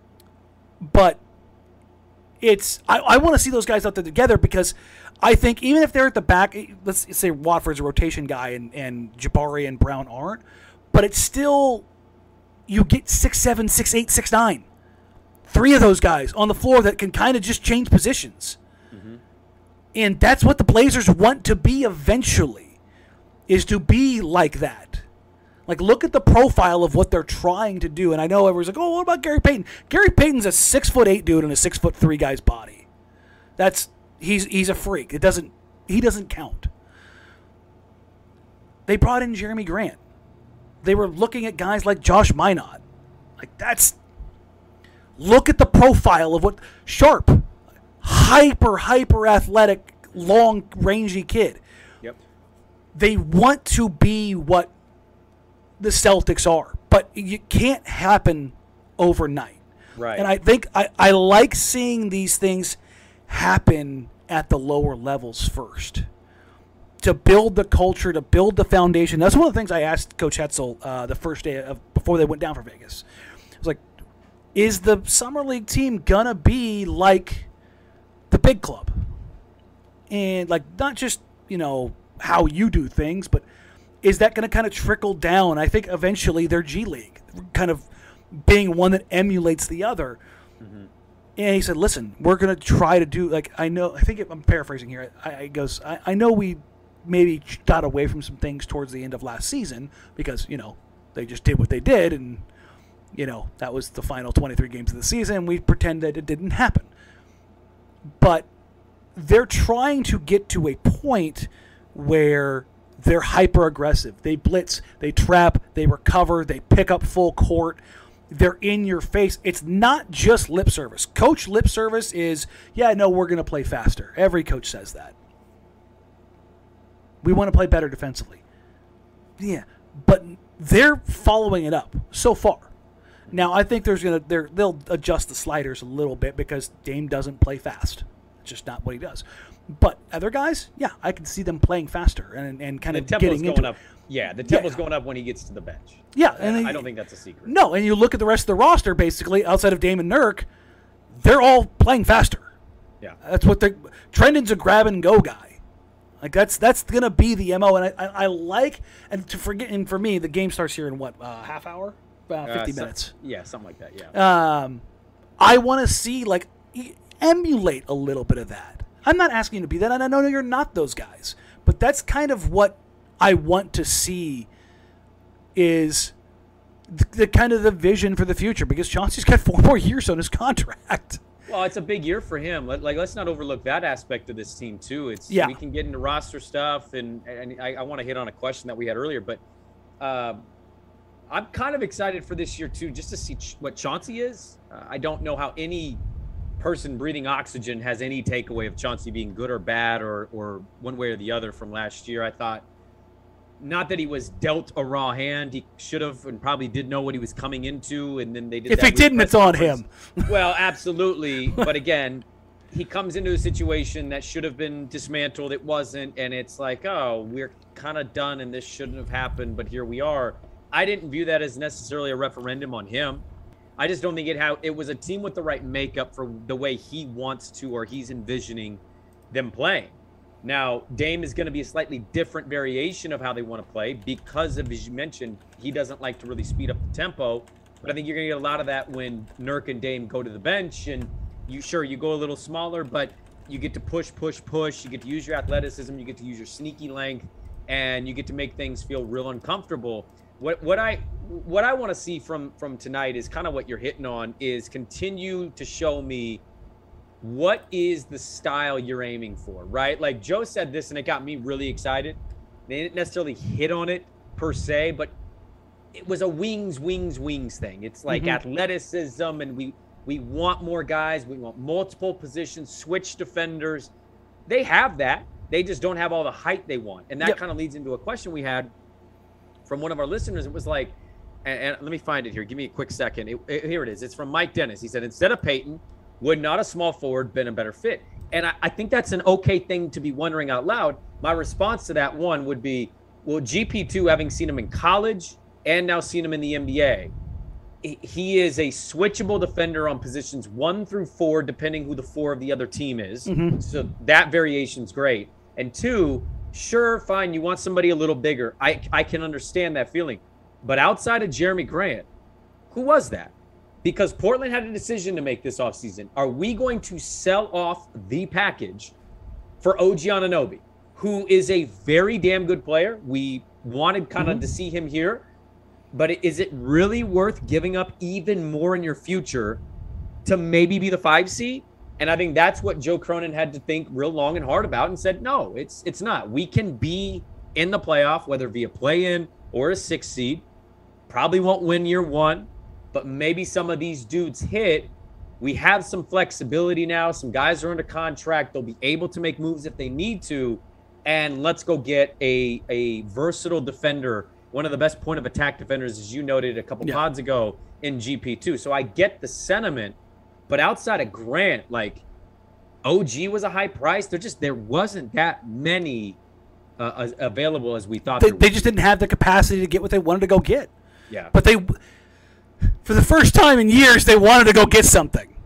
but it's, I, I want to see those guys out there together because I think even if they're at the back, let's say Watford's a rotation guy and, and Jabari and Brown aren't, but it's still, you get six seven, six eight, six nine. Three of those guys on the floor that can kind of just change positions. Mm-hmm. And that's what the Blazers want to be eventually, is to be like that. Like, look at the profile of what they're trying to do. And I know everyone's like, oh, what about Gary Payton? Gary Payton's a six foot eight dude in a six foot three guy's body. That's he's he's a freak. It doesn't he doesn't count. They brought in Jeremy Grant. They were looking at guys like Josh Minot. Like, that's look at the profile of what Sharp, hyper hyper athletic, long rangy kid. Yep. They want to be what the Celtics are, but it can't happen overnight. Right. And I think I, I like seeing these things happen at the lower levels first, to build the culture, to build the foundation. That's one of the things I asked Coach Hetzel uh, the first day of before they went down for Vegas. I was like, is the Summer League team gonna be like the big club? And like, not just, you know, how you do things, but is that going to kind of trickle down? I think eventually their G League kind of being one that emulates the other. Mm-hmm. And he said, listen, we're going to try to do, like, I know, I think I'm paraphrasing here. I, I goes, I, I know we maybe got away from some things towards the end of last season because, you know, they just did what they did. And, you know, that was the final twenty-three games of the season. We pretend that it didn't happen. But they're trying to get to a point where they're hyper aggressive. They blitz, they trap, they recover, they pick up full court. They're in your face. It's not just lip service. Coach lip service is, yeah, no, we're going to play faster. Every coach says that. We want to play better defensively. Yeah, but they're following it up so far. Now, I think there's going to they'll adjust the sliders a little bit because Dame doesn't play fast. It's just not what he does. But other guys, yeah, I can see them playing faster and and kind the of tempo's getting going into up. Yeah, the tempo's yeah. going up when he gets to the bench. Yeah, and I they, don't think that's a secret. No, and you look at the rest of the roster, basically outside of Dame and Nurk, they're all playing faster. Yeah, that's what they. Trendon's a grab and go guy. Like that's that's gonna be the M O, and I, I, I like and to forget. And for me, the game starts here in what uh, half hour, uh, fifty uh, so, minutes. Yeah, something like that. Yeah. Um, I want to see like emulate a little bit of that. I'm not asking you to be that, and I know you're not those guys, but that's kind of what I want to see is the, the kind of the vision for the future, because Chauncey's got four more years on his contract. Well, it's a big year for him. Let, like, let's not overlook that aspect of this team too. It's yeah. we can get into roster stuff, and and I, I want to hit on a question that we had earlier, but uh, I'm kind of excited for this year too, just to see ch- what Chauncey is. Uh, I don't know how any person breathing oxygen has any takeaway of Chauncey being good or bad or or one way or the other from last year. I thought, not that he was dealt a raw hand. He should have and probably did know what he was coming into, and then they did. If that he didn't, it's on him. Well, absolutely. But again, he comes into a situation that should have been dismantled. It wasn't, and it's like, oh, we're kind of done, and this shouldn't have happened, but here we are. I didn't view that as necessarily a referendum on him. I just don't think it how it was a team with the right makeup for the way he wants to or he's envisioning them playing. Now, Dame is going to be a slightly different variation of how they want to play because of, as you mentioned, he doesn't like to really speed up the tempo. But I think you're going to get a lot of that when Nurk and Dame go to the bench, and you sure you go a little smaller, but you get to push, push, push. You get to use your athleticism. You get to use your sneaky length, and you get to make things feel real uncomfortable. What what I what I want to see from from tonight is kind of what you're hitting on, is continue to show me what is the style you're aiming for, right? Like Joe said this, and it got me really excited. They didn't necessarily hit on it per se, but it was a wings, wings, wings thing. It's like mm-hmm. athleticism, and we we want more guys. We want multiple positions, switch defenders. They have that. They just don't have all the height they want. And that yep. kind of leads into a question we had from one of our listeners. It was like, and, and let me find it here. Give me a quick second. It, it, here it is. It's from Mike Dennis. He said, instead of Peyton, would not a small forward been a better fit? And I, I think that's an okay thing to be wondering out loud. My response to that one would be, well, G P two, having seen him in college and now seen him in the N B A, he is a switchable defender on positions one through four, depending who the four of the other team is. Mm-hmm. So that variation's great. And two, sure, fine, you want somebody a little bigger. I I can understand that feeling. But outside of Jeremy Grant, Who was that? Because Portland had a decision to make this offseason. Are we going to sell off the package for O G Anunoby, who is a very damn good player? We wanted kind of mm-hmm. to see him here. But is it really worth giving up even more in your future to maybe be the five seed? And I think that's what Joe Cronin had to think real long and hard about and said, no, it's it's not. We can be in the playoff, whether via play-in or a six seed. Probably won't win year one, but maybe some of these dudes hit. We have some flexibility now. Some guys are under contract. They'll be able to make moves if they need to. And let's go get a, a versatile defender, one of the best point of attack defenders, as you noted a couple yeah. pods ago, in G P two. So I get the sentiment, but outside of Grant, like O G was a high price. There just there wasn't that many uh, as available as we thought. They, they just didn't have the capacity to get what they wanted to go get. Yeah. But they, for the first time in years, they wanted to go get something.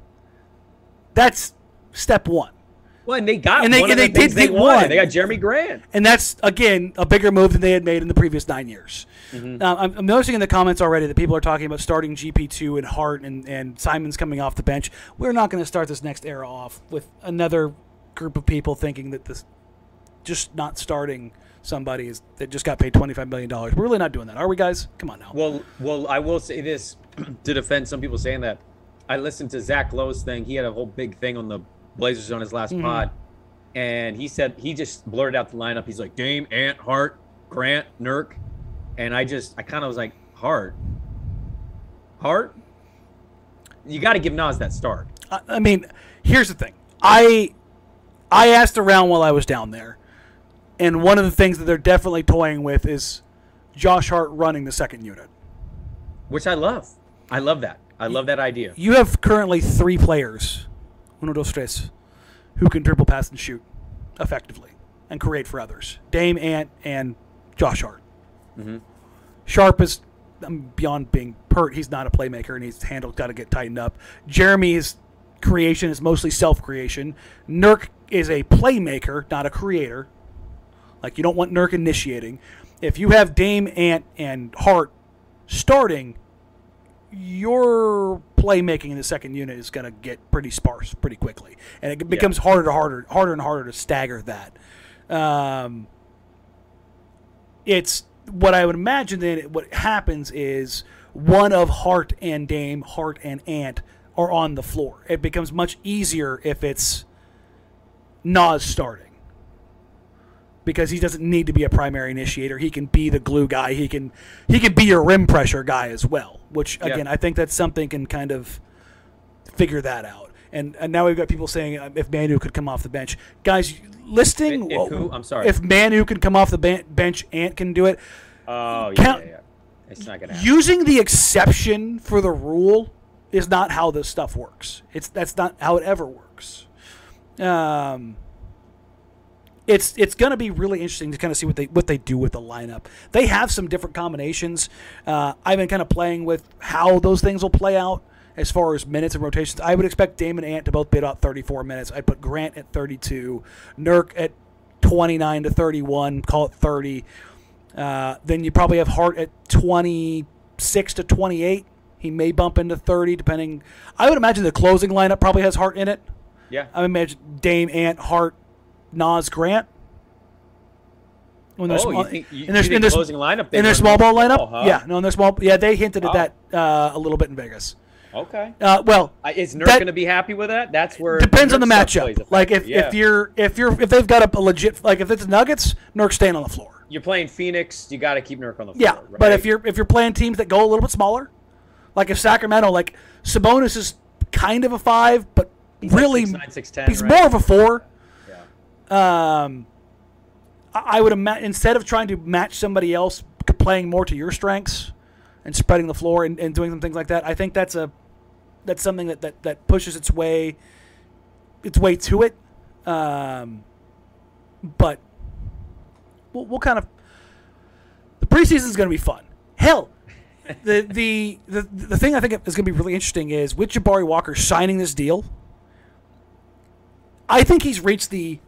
That's step one. Well, and they got and they, one and of they the things did they get wanted. one. They got Jeremy Grant. And that's, again, a bigger move than they had made in the previous nine years. Mm-hmm. Uh, I'm, I'm noticing in the comments already that people are talking about starting G P two and Hart and, and Simon's coming off the bench. We're not going to start this next era off with another group of people thinking that this just not starting somebody is that just got paid twenty-five million dollars. We're really not doing that, are we, guys? Come on now. Well, well, I will say this to defend some people saying that. I listened to Zach Lowe's thing. He had a whole big thing on the Blazers on his last mm-hmm. pod, and he said he just blurted out the lineup. He's like Dame, Ant, Hart, Grant, Nurk, and I just I kind of was like Hart, Hart. You got to give Nas that start. I, I mean, here's the thing. I I asked around while I was down there. And one of the things that they're definitely toying with is Josh Hart running the second unit. Which I love. I love that. I love that idea. You have currently three players, uno, dos, tres, who can dribble, pass, and shoot effectively and create for others. Dame, Ant, and Josh Hart. Mm-hmm. Sharp is, um, beyond being hurt, he's not a playmaker, and his handle's got to get tightened up. Jeremy's creation is mostly self-creation. Nurk is a playmaker, not a creator. Like, you don't want Nurk initiating. If you have Dame, Ant, and Hart starting, your playmaking in the second unit is going to get pretty sparse pretty quickly. And it becomes yeah. harder to harder, harder and harder to stagger that. Um, it's what I would imagine then what happens is one of Hart and Dame, Hart and Ant are on the floor. It becomes much easier if it's Nas starting. Because he doesn't need to be a primary initiator. He can be the glue guy. He can he can be your rim pressure guy as well, which, again, yeah. I think that's something can kind of figure that out. And, and now we've got people saying uh, if Manu could come off the bench. Guys, listing if, if who? I'm sorry. If Manu can come off the ban- bench, Ant can do it. Oh, yeah, count, yeah, yeah. It's not going to happen. Using the exception for the rule is not how this stuff works. It's That's not how it ever works. Um... It's it's going to be really interesting to kind of see what they what they do with the lineup. They have some different combinations. Uh, I've been kind of playing with how those things will play out as far as minutes and rotations. I would expect Dame and Ant to both bid out thirty-four minutes. I'd put Grant at thirty-two, Nurk at twenty-nine to thirty-one, call it thirty. Uh, then you probably have Hart at twenty-six to twenty-eight. He may bump into thirty, depending. I would imagine the closing lineup probably has Hart in it. Yeah. I would imagine Dame, Ant, Hart, Nas, Grant. When they're oh, small, you think, you, in their, you think in their, closing lineup? In their small ball lineup? Ball, huh? Yeah, no, in their small. Yeah, they hinted oh. at that uh, a little bit in Vegas. Okay. Uh, well, uh, is Nurk going to be happy with that? That's where depends on the Nurk matchup. Like if, yeah. if you're if you're if they've got a, a legit like if it's Nuggets, Nurk's staying on the floor. You're playing Phoenix, you got to keep Nurk on the floor. Yeah, right? but if you're if you're playing teams that go a little bit smaller, like if Sacramento, like Sabonis is kind of a five, but he's really like six nine, six ten, he's right? more of a four. Yeah. Um, I would imagine instead of trying to match somebody else playing more to your strengths and spreading the floor and, and doing some things like that, I think that's a that's something that, that, that pushes its way its way to it. Um, but we'll, we'll kind of the preseason is going to be fun. Hell, the, the the the thing I think is going to be really interesting is with Jabari Walker signing this deal. I think he's reached the.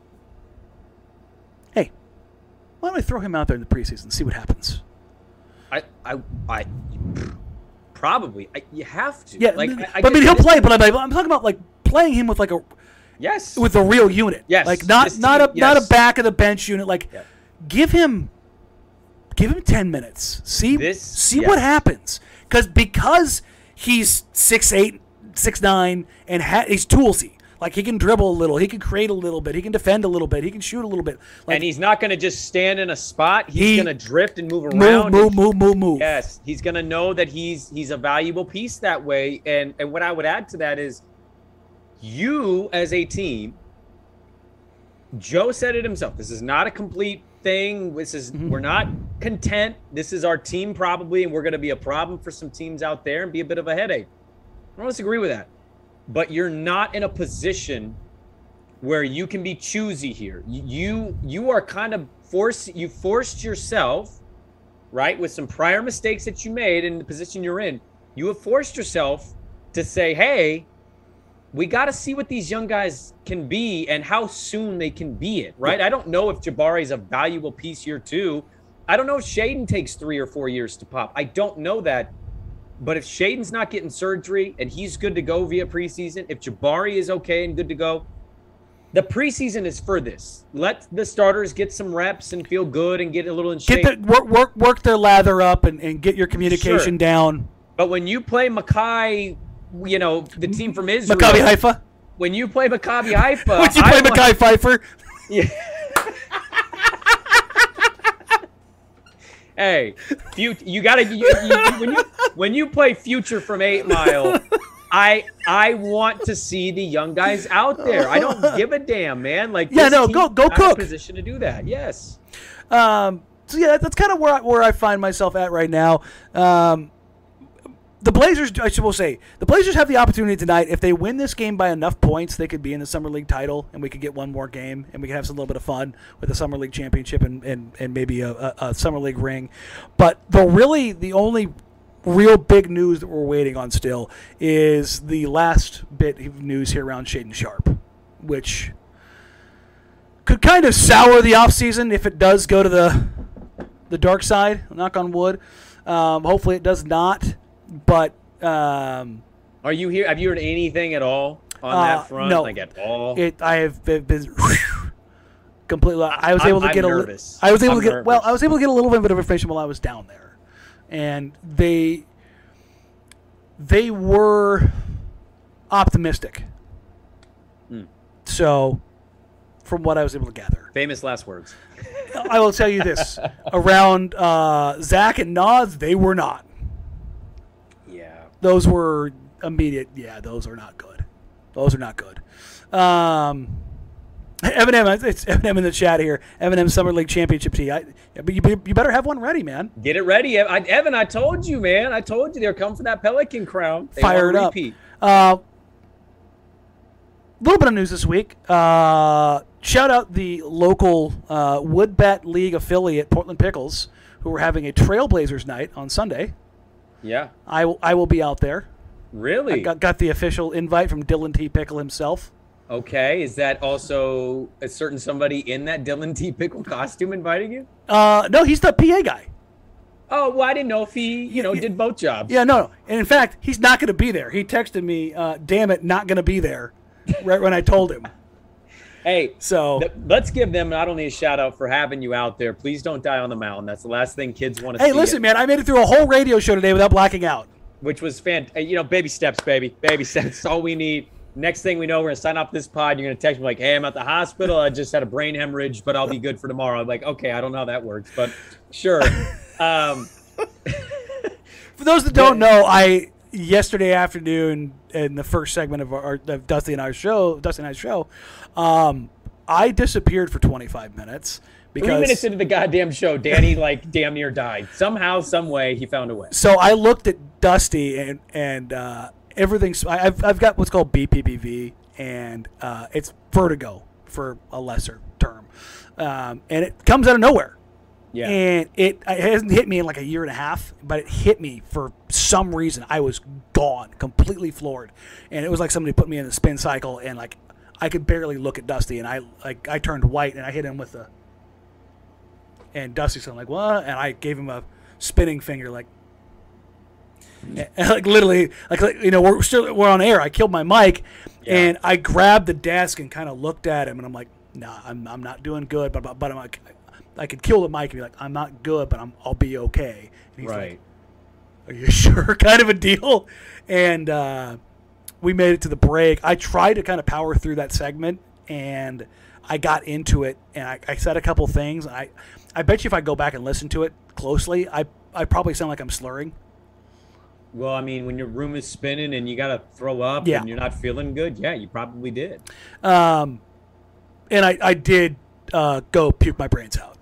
Hey, why don't I throw him out there in the preseason and see what happens? I I I probably. I, you have to. Yeah, like, but I, I, I mean, get- he'll play. But I'm, I'm talking about like playing him with like a Yes. with a real unit. Yes, like not this not team- a not a yes. back of the bench unit. Like Yeah. give him give him ten minutes. See This- see yes. what happens. Because because he's six eight, six nine, and ha- he's toolsy. Like he can dribble a little, he can create a little bit, he can defend a little bit, he can shoot a little bit. Like, and he's not going to just stand in a spot. He's He- going to drift and move move, around. move, and- move, move, move. Yes, he's going to know that he's he's a valuable piece that way. And and what I would add to that is, you as a team, Joe said it himself. This is not a complete thing. This is Mm-hmm. we're not content. This is our team probably, and we're going to be a problem for some teams out there and be a bit of a headache. I don't disagree with that, but you're not in a position where you can be choosy here. You you are kind of forced. You forced yourself, right, with some prior mistakes that you made in the position you're in. You have forced yourself to say, "Hey, we got to see what these young guys can be and how soon they can be it." Right? I don't know if Jabari is a valuable piece year two. I don't know if Shaedon takes three or four years to pop. I don't know that. But if Shaedon's not getting surgery and he's good to go via preseason, if Jabari is okay and good to go, the preseason is for this. Let the starters get some reps and feel good and get a little in shape. Get the work work work their lather up and, and get your communication Sure. down. But when you play Maccabi, you know, the team from Israel. Maccabi Haifa. When you play Maccabi Haifa. Would you play I want- Maccabi Pfeiffer? Yeah. Hey, fut- you gotta you, you, when you when you play Future from Eight Mile, I I want to see the young guys out there. I don't give a damn, man. Like Yeah, this no, team's go- go not in a cook. position to do that. Yes. Um, so yeah, that's kind of where I, where I find myself at right now. Um, the Blazers, I should will say, the Blazers have the opportunity tonight. If they win this game by enough points, they could be in the Summer League title, and we could get one more game, and we could have some little bit of fun with the Summer League championship and, and, and maybe a, a, a Summer League ring. But the really the only real big news that we're waiting on still is the last bit of news here around Shaedon Sharpe, which could kind of sour the offseason if it does go to the the dark side. Knock on wood. Um, hopefully it does not. But um, Are you here? Have you heard anything at all on Uh, that front? no. Like at all? it, I have been, been completely. I was I'm- able to I'm get a. li- nervous. I was able I'm to get. Well, nervous. I was able to get a little bit of information while I was down there, and they they were optimistic. Hmm. So, from what I was able to gather. Famous last words. I will tell you this: around uh, Zach and Nas, they were not. Yeah. Those were immediate. Yeah, those are not good. Those are not good. Um, Evan M, it's Evan M in the chat here. Evan M Summer League Championship tee. I, yeah, but you, you better have one ready, man. Get it ready. I, Evan, I told you, man. I told you they're coming for that Pelican crown. They Fire it want to up. repeat. A uh, little bit of news this week. Uh, shout out the local uh, Woodbat League affiliate, Portland Pickles, who are having a Trailblazers night on Sunday. Yeah. I will, I will be out there. Really? I got, got the official invite from Dylan T. Pickle himself. Okay. Is that also a certain somebody in that Dylan T. Pickle costume inviting you? Uh, no, he's the P A guy. Oh, well, I didn't know if he, you know, Yeah. did both jobs. Yeah, no, no. And in fact, he's not going to be there. He texted me, uh, damn it, not going to be there, right when I told him. Hey, So, th- let's give them not only a shout out for having you out there. Please don't die on the mountain. That's the last thing kids want to hey, see. listen, man, I made it through a whole radio show today without blacking out. Which was fantastic. You know, baby steps, baby. Baby steps. That's all we need. Next thing we know, we're going to sign off this pod. You're going to text me like, hey, I'm at the hospital. I just had a brain hemorrhage, but I'll be good for tomorrow. I'm like, okay, I don't know how that works, but sure. Um, For those that don't know, I yesterday afternoon in the first segment of our of Dusty and our show, Dusty and I's show, um, I disappeared for twenty-five minutes because Three minutes into the goddamn show, Danny like damn near died. Somehow, some way, he found a way. so I looked at Dusty and and uh, everything's. I- I've I've got what's called B P P V, and uh, it's vertigo for a lesser term, um, and it comes out of nowhere. Yeah. And it, it hasn't hit me in like a year and a half, but it hit me for some reason. I was gone, completely floored, and it was like somebody put me in a spin cycle, and like I could barely look at Dusty, and I like I turned white, and I hit him with the. And Dusty's kind of like, what? And I gave him a spinning finger, like. And, like literally, like, like you know, we're still we're on air. I killed my mic, yeah. and I grabbed the desk and kind of looked at him, and I'm like, "Nah, I'm I'm not doing good." But but, but I'm like, I could kill the mic and be like, "I'm not good, but I'm I'll be okay." And he's right. like, "Are you sure?" Kind of a deal, and uh, we made it to the break. I tried to kind of power through that segment, and I got into it, and I, I said a couple things. And I I bet you if I go back and listen to it closely, I I probably sound like I'm slurring. Well, I mean, when your room is spinning and you got to throw up yeah. and you're not feeling good, yeah, you probably did. Um, and I, I did uh, go puke my brains out.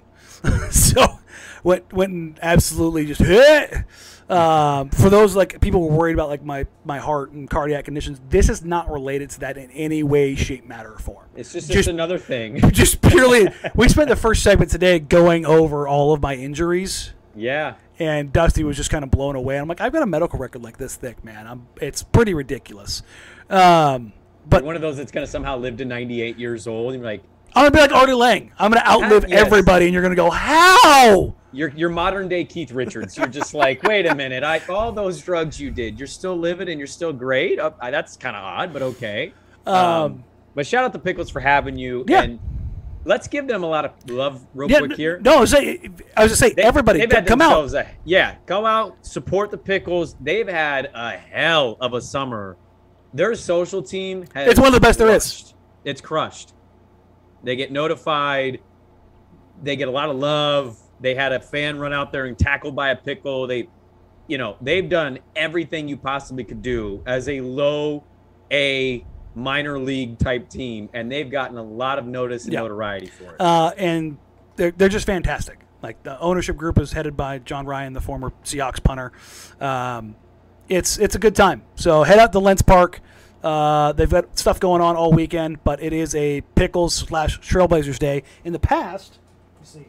so went went and absolutely just hit. Um, for those like people who were worried about like my, my heart and cardiac conditions, this is not related to that in any way, shape, matter, or form. It's just, just another thing. Just purely, we spent the first segment today going over all of my injuries. Yeah. And Dusty was just kind of blown away. I'm like, I've got a medical record like this thick, man. I'm, it's pretty ridiculous. Um, but you're one of those that's going to somehow live to ninety-eight years old. And you're like, I'm going to be like Artie Lang. I'm going to outlive yes. everybody. And you're going to go, how? You're, you're modern day Keith Richards. You're just like, wait a minute. I all those drugs you did, you're still living and you're still great. Uh, that's kind of odd, but okay. Um, um, but shout out to Pickles for having you. Yeah. And let's give them a lot of love real yeah, quick here. No, I was going to say, they, everybody, come out. A, yeah, go out, support the Pickles. They've had a hell of a summer. Their social team has It's one of the best crushed. there is. It's crushed. They get notified. They get a lot of love. They had a fan run out there and tackled by a pickle. They, you know, they've done everything you possibly could do as a low A minor league type team, and they've gotten a lot of notice and yeah. notoriety for it. Uh, and they're they're just fantastic. Like the ownership group is headed by John Ryan, the former Seahawks punter. Um, it's it's a good time. So head out to Lentz Park. Uh, they've got stuff going on all weekend, but it is a Pickles slash Trailblazers day. In the past, let's see,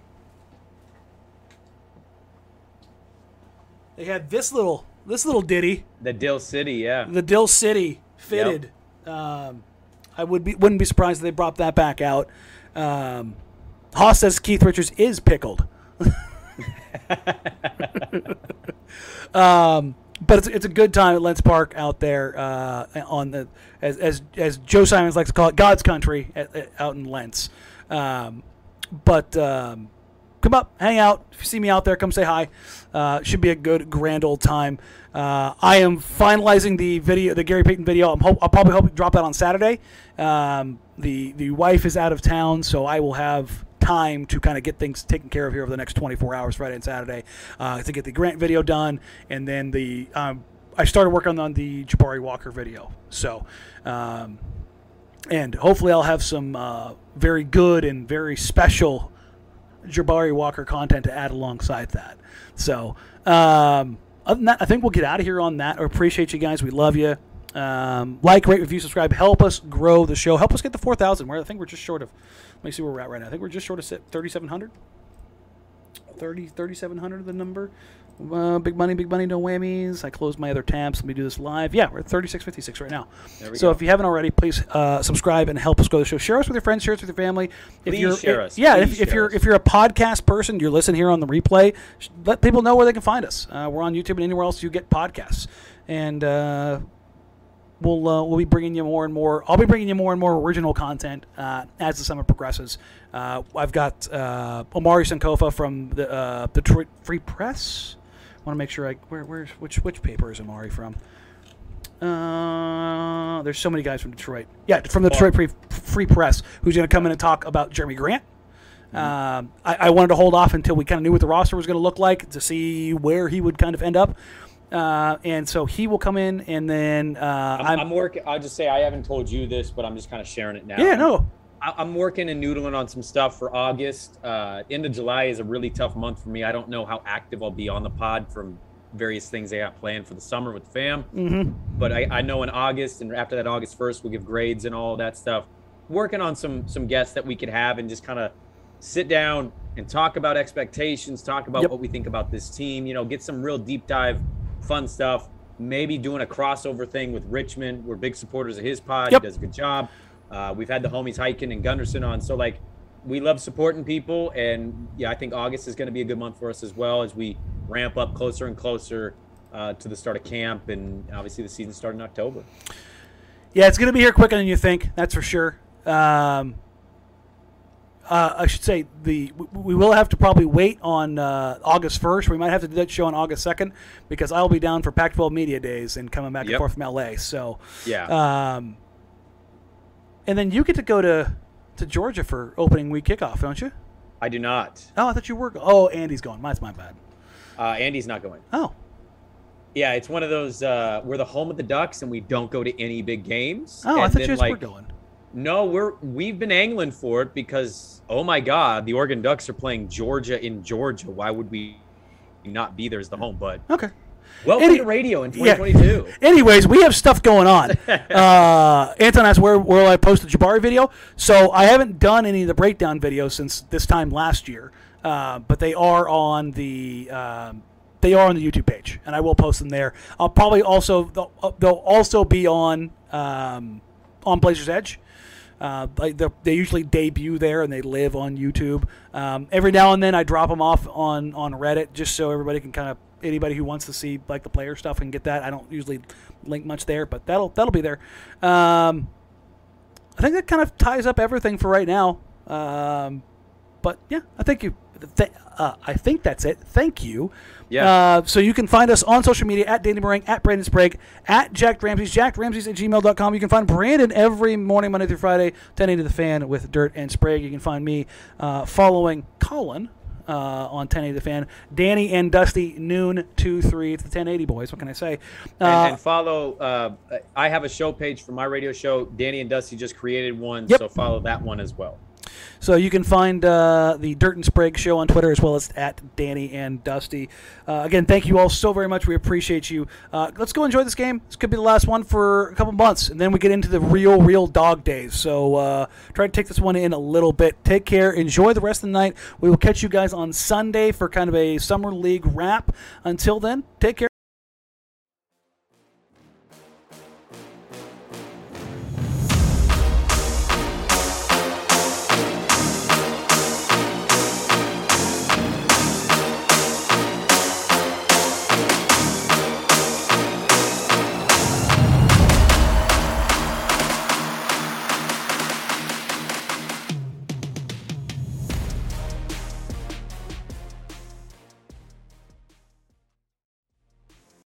they had this little this little ditty. The Dill City, yeah. The Dill City fitted. Yep. Um, I would be wouldn't be surprised if they brought that back out. Um, Haas says Keith Richards is pickled. um, but it's it's a good time at Lentz Park out there uh, on the as as as Joe Simons likes to call it, God's country at, at, out in Lentz. Um, but um, come up, hang out. If you see me out there, come say hi. Uh, should be a good grand old time. Uh, I am finalizing the video, the Gary Payton video. I'm hope, I'll probably hope to drop that on Saturday. Um, the the wife is out of town, so I will have time to kind of get things taken care of here over the next twenty-four hours, Friday and Saturday, uh, to get the Grant video done, and then the um, I started working on the Jabari Walker video. So, um, and hopefully I'll have some uh, very good and very special Jabari Walker content to add alongside that. So, um, other than that, I think we'll get out of here on that. I appreciate you guys. We love you. Um, like, rate, review, subscribe. Help us grow the show. Help us get to four thousand. Where I think we're just short of. Let me see where we're at right now. I think we're just short of thirty-seven hundred. thirty, thirty-seven hundred the number. Uh, big money, big money, no whammies. I closed my other tabs. Let me do this live. Yeah, we're at thirty-six fifty-six right now. So go. If you haven't already, please uh, subscribe and help us grow the show. Share us with your friends. Share us with your family. If please you're, share if, us. Yeah, please if, if you're us. if you're a podcast person, you're listening here on the replay. Let people know where they can find us. Uh, we're on YouTube and anywhere else you get podcasts. And uh, we'll uh, we'll be bringing you more and more. I'll be bringing you more and more original content uh, as the summer progresses. Uh, I've got uh, Omari Sankofa from the uh, Detroit Free Press. I want to make sure I where where's which which paper is Omari from? Uh, there's so many guys from Detroit. Yeah, from the Detroit Free, Free Press, who's going to come in and talk about Jeremy Grant. Mm-hmm. Um, I, I wanted to hold off until we kind of knew what the roster was going to look like to see where he would kind of end up. Uh, and so he will come in, and then uh, I'm, I'm, I'm working. I'll just say I haven't told you this, but I'm just kind of sharing it now. Yeah, no. I, I'm working and noodling on some stuff for August. Uh, end of July is a really tough month for me. I don't know how active I'll be on the pod from various things I got planned for the summer with the fam. Mm-hmm. But I, I know in August, and after that August first, we'll give grades and all that stuff. Working on some some guests that we could have and just kind of sit down and talk about expectations, talk about Yep. what we think about this team. You know, get some real deep dive, fun stuff. Maybe doing a crossover thing with Richmond. We're big supporters of his pod. Yep. He does a good job. Uh, we've had the homies Hiking and Gunderson on. So, like, we love supporting people. And, yeah, I think August is going to be a good month for us as well as we ramp up closer and closer uh, to the start of camp, and obviously the season started in October. Yeah, it's going to be here quicker than you think. That's for sure. Um, uh, I should say the we will have to probably wait on uh, August first. We might have to do that show on August second because I'll be down for Pac twelve Media Days and coming back Yep. and forth from L A. So Yeah. Um, and then you get to go to, to Georgia for opening week kickoff, don't you? I do not. Oh, I thought you were. Go- oh, Andy's going. That's my bad. Uh, Andy's not going. Oh, Yeah, it's one of those. Uh, we're the home of the Ducks, and we don't go to any big games. oh, I And thought then, you guys like, were going. No, we're we've been angling for it because oh my God, the Oregon Ducks are playing Georgia in Georgia. Why would we not be there as the home? But Okay. welcome Any- to radio in yeah. twenty twenty-two. Anyways, we have stuff going on. uh, Anton asked where where I posted the Jabari video. So I haven't done any of the breakdown videos since this time last year, uh, but they are on the um, they are on the YouTube page, and I will post them there. I'll probably also they'll, they'll also be on um, on Blazers Edge. Uh, like they usually debut there and they live on YouTube. Um, every now and then I drop them off on, on Reddit just so everybody can kind of anybody who wants to see like the player stuff can get that. I don't usually link much there, but that'll that'll be there. Um, I think that kind of ties up everything for right now. Um, but yeah, I think you. Th- uh, I think that's it. Thank you. Yeah. Uh, so you can find us on social media at Danny Meringue, at Brandon Sprague, at Jack Ramsey's, jack ramseys at gmail dot com. You can find Brandon every morning, Monday through Friday, ten eighty The Fan with Dirt and Sprague. You can find me uh, following Colin uh, on ten eighty The Fan. Danny and Dusty, noon, two, three. It's the ten eighty boys. What can I say? Uh, and, and follow. Uh, I have a show page for my radio show. Danny and Dusty just created one, Yep. so follow that one as well. So you can find uh, the Dirt and Sprague show on Twitter as well as at Danny and Dusty. Uh, again, thank you all so very much. We appreciate you. Uh, let's go enjoy this game. This could be the last one for a couple months, and then we get into the real, real dog days. So uh, try to take this one in a little bit. Take care. Enjoy the rest of the night. We will catch you guys on Sunday for kind of a Summer League wrap. Until then, take care.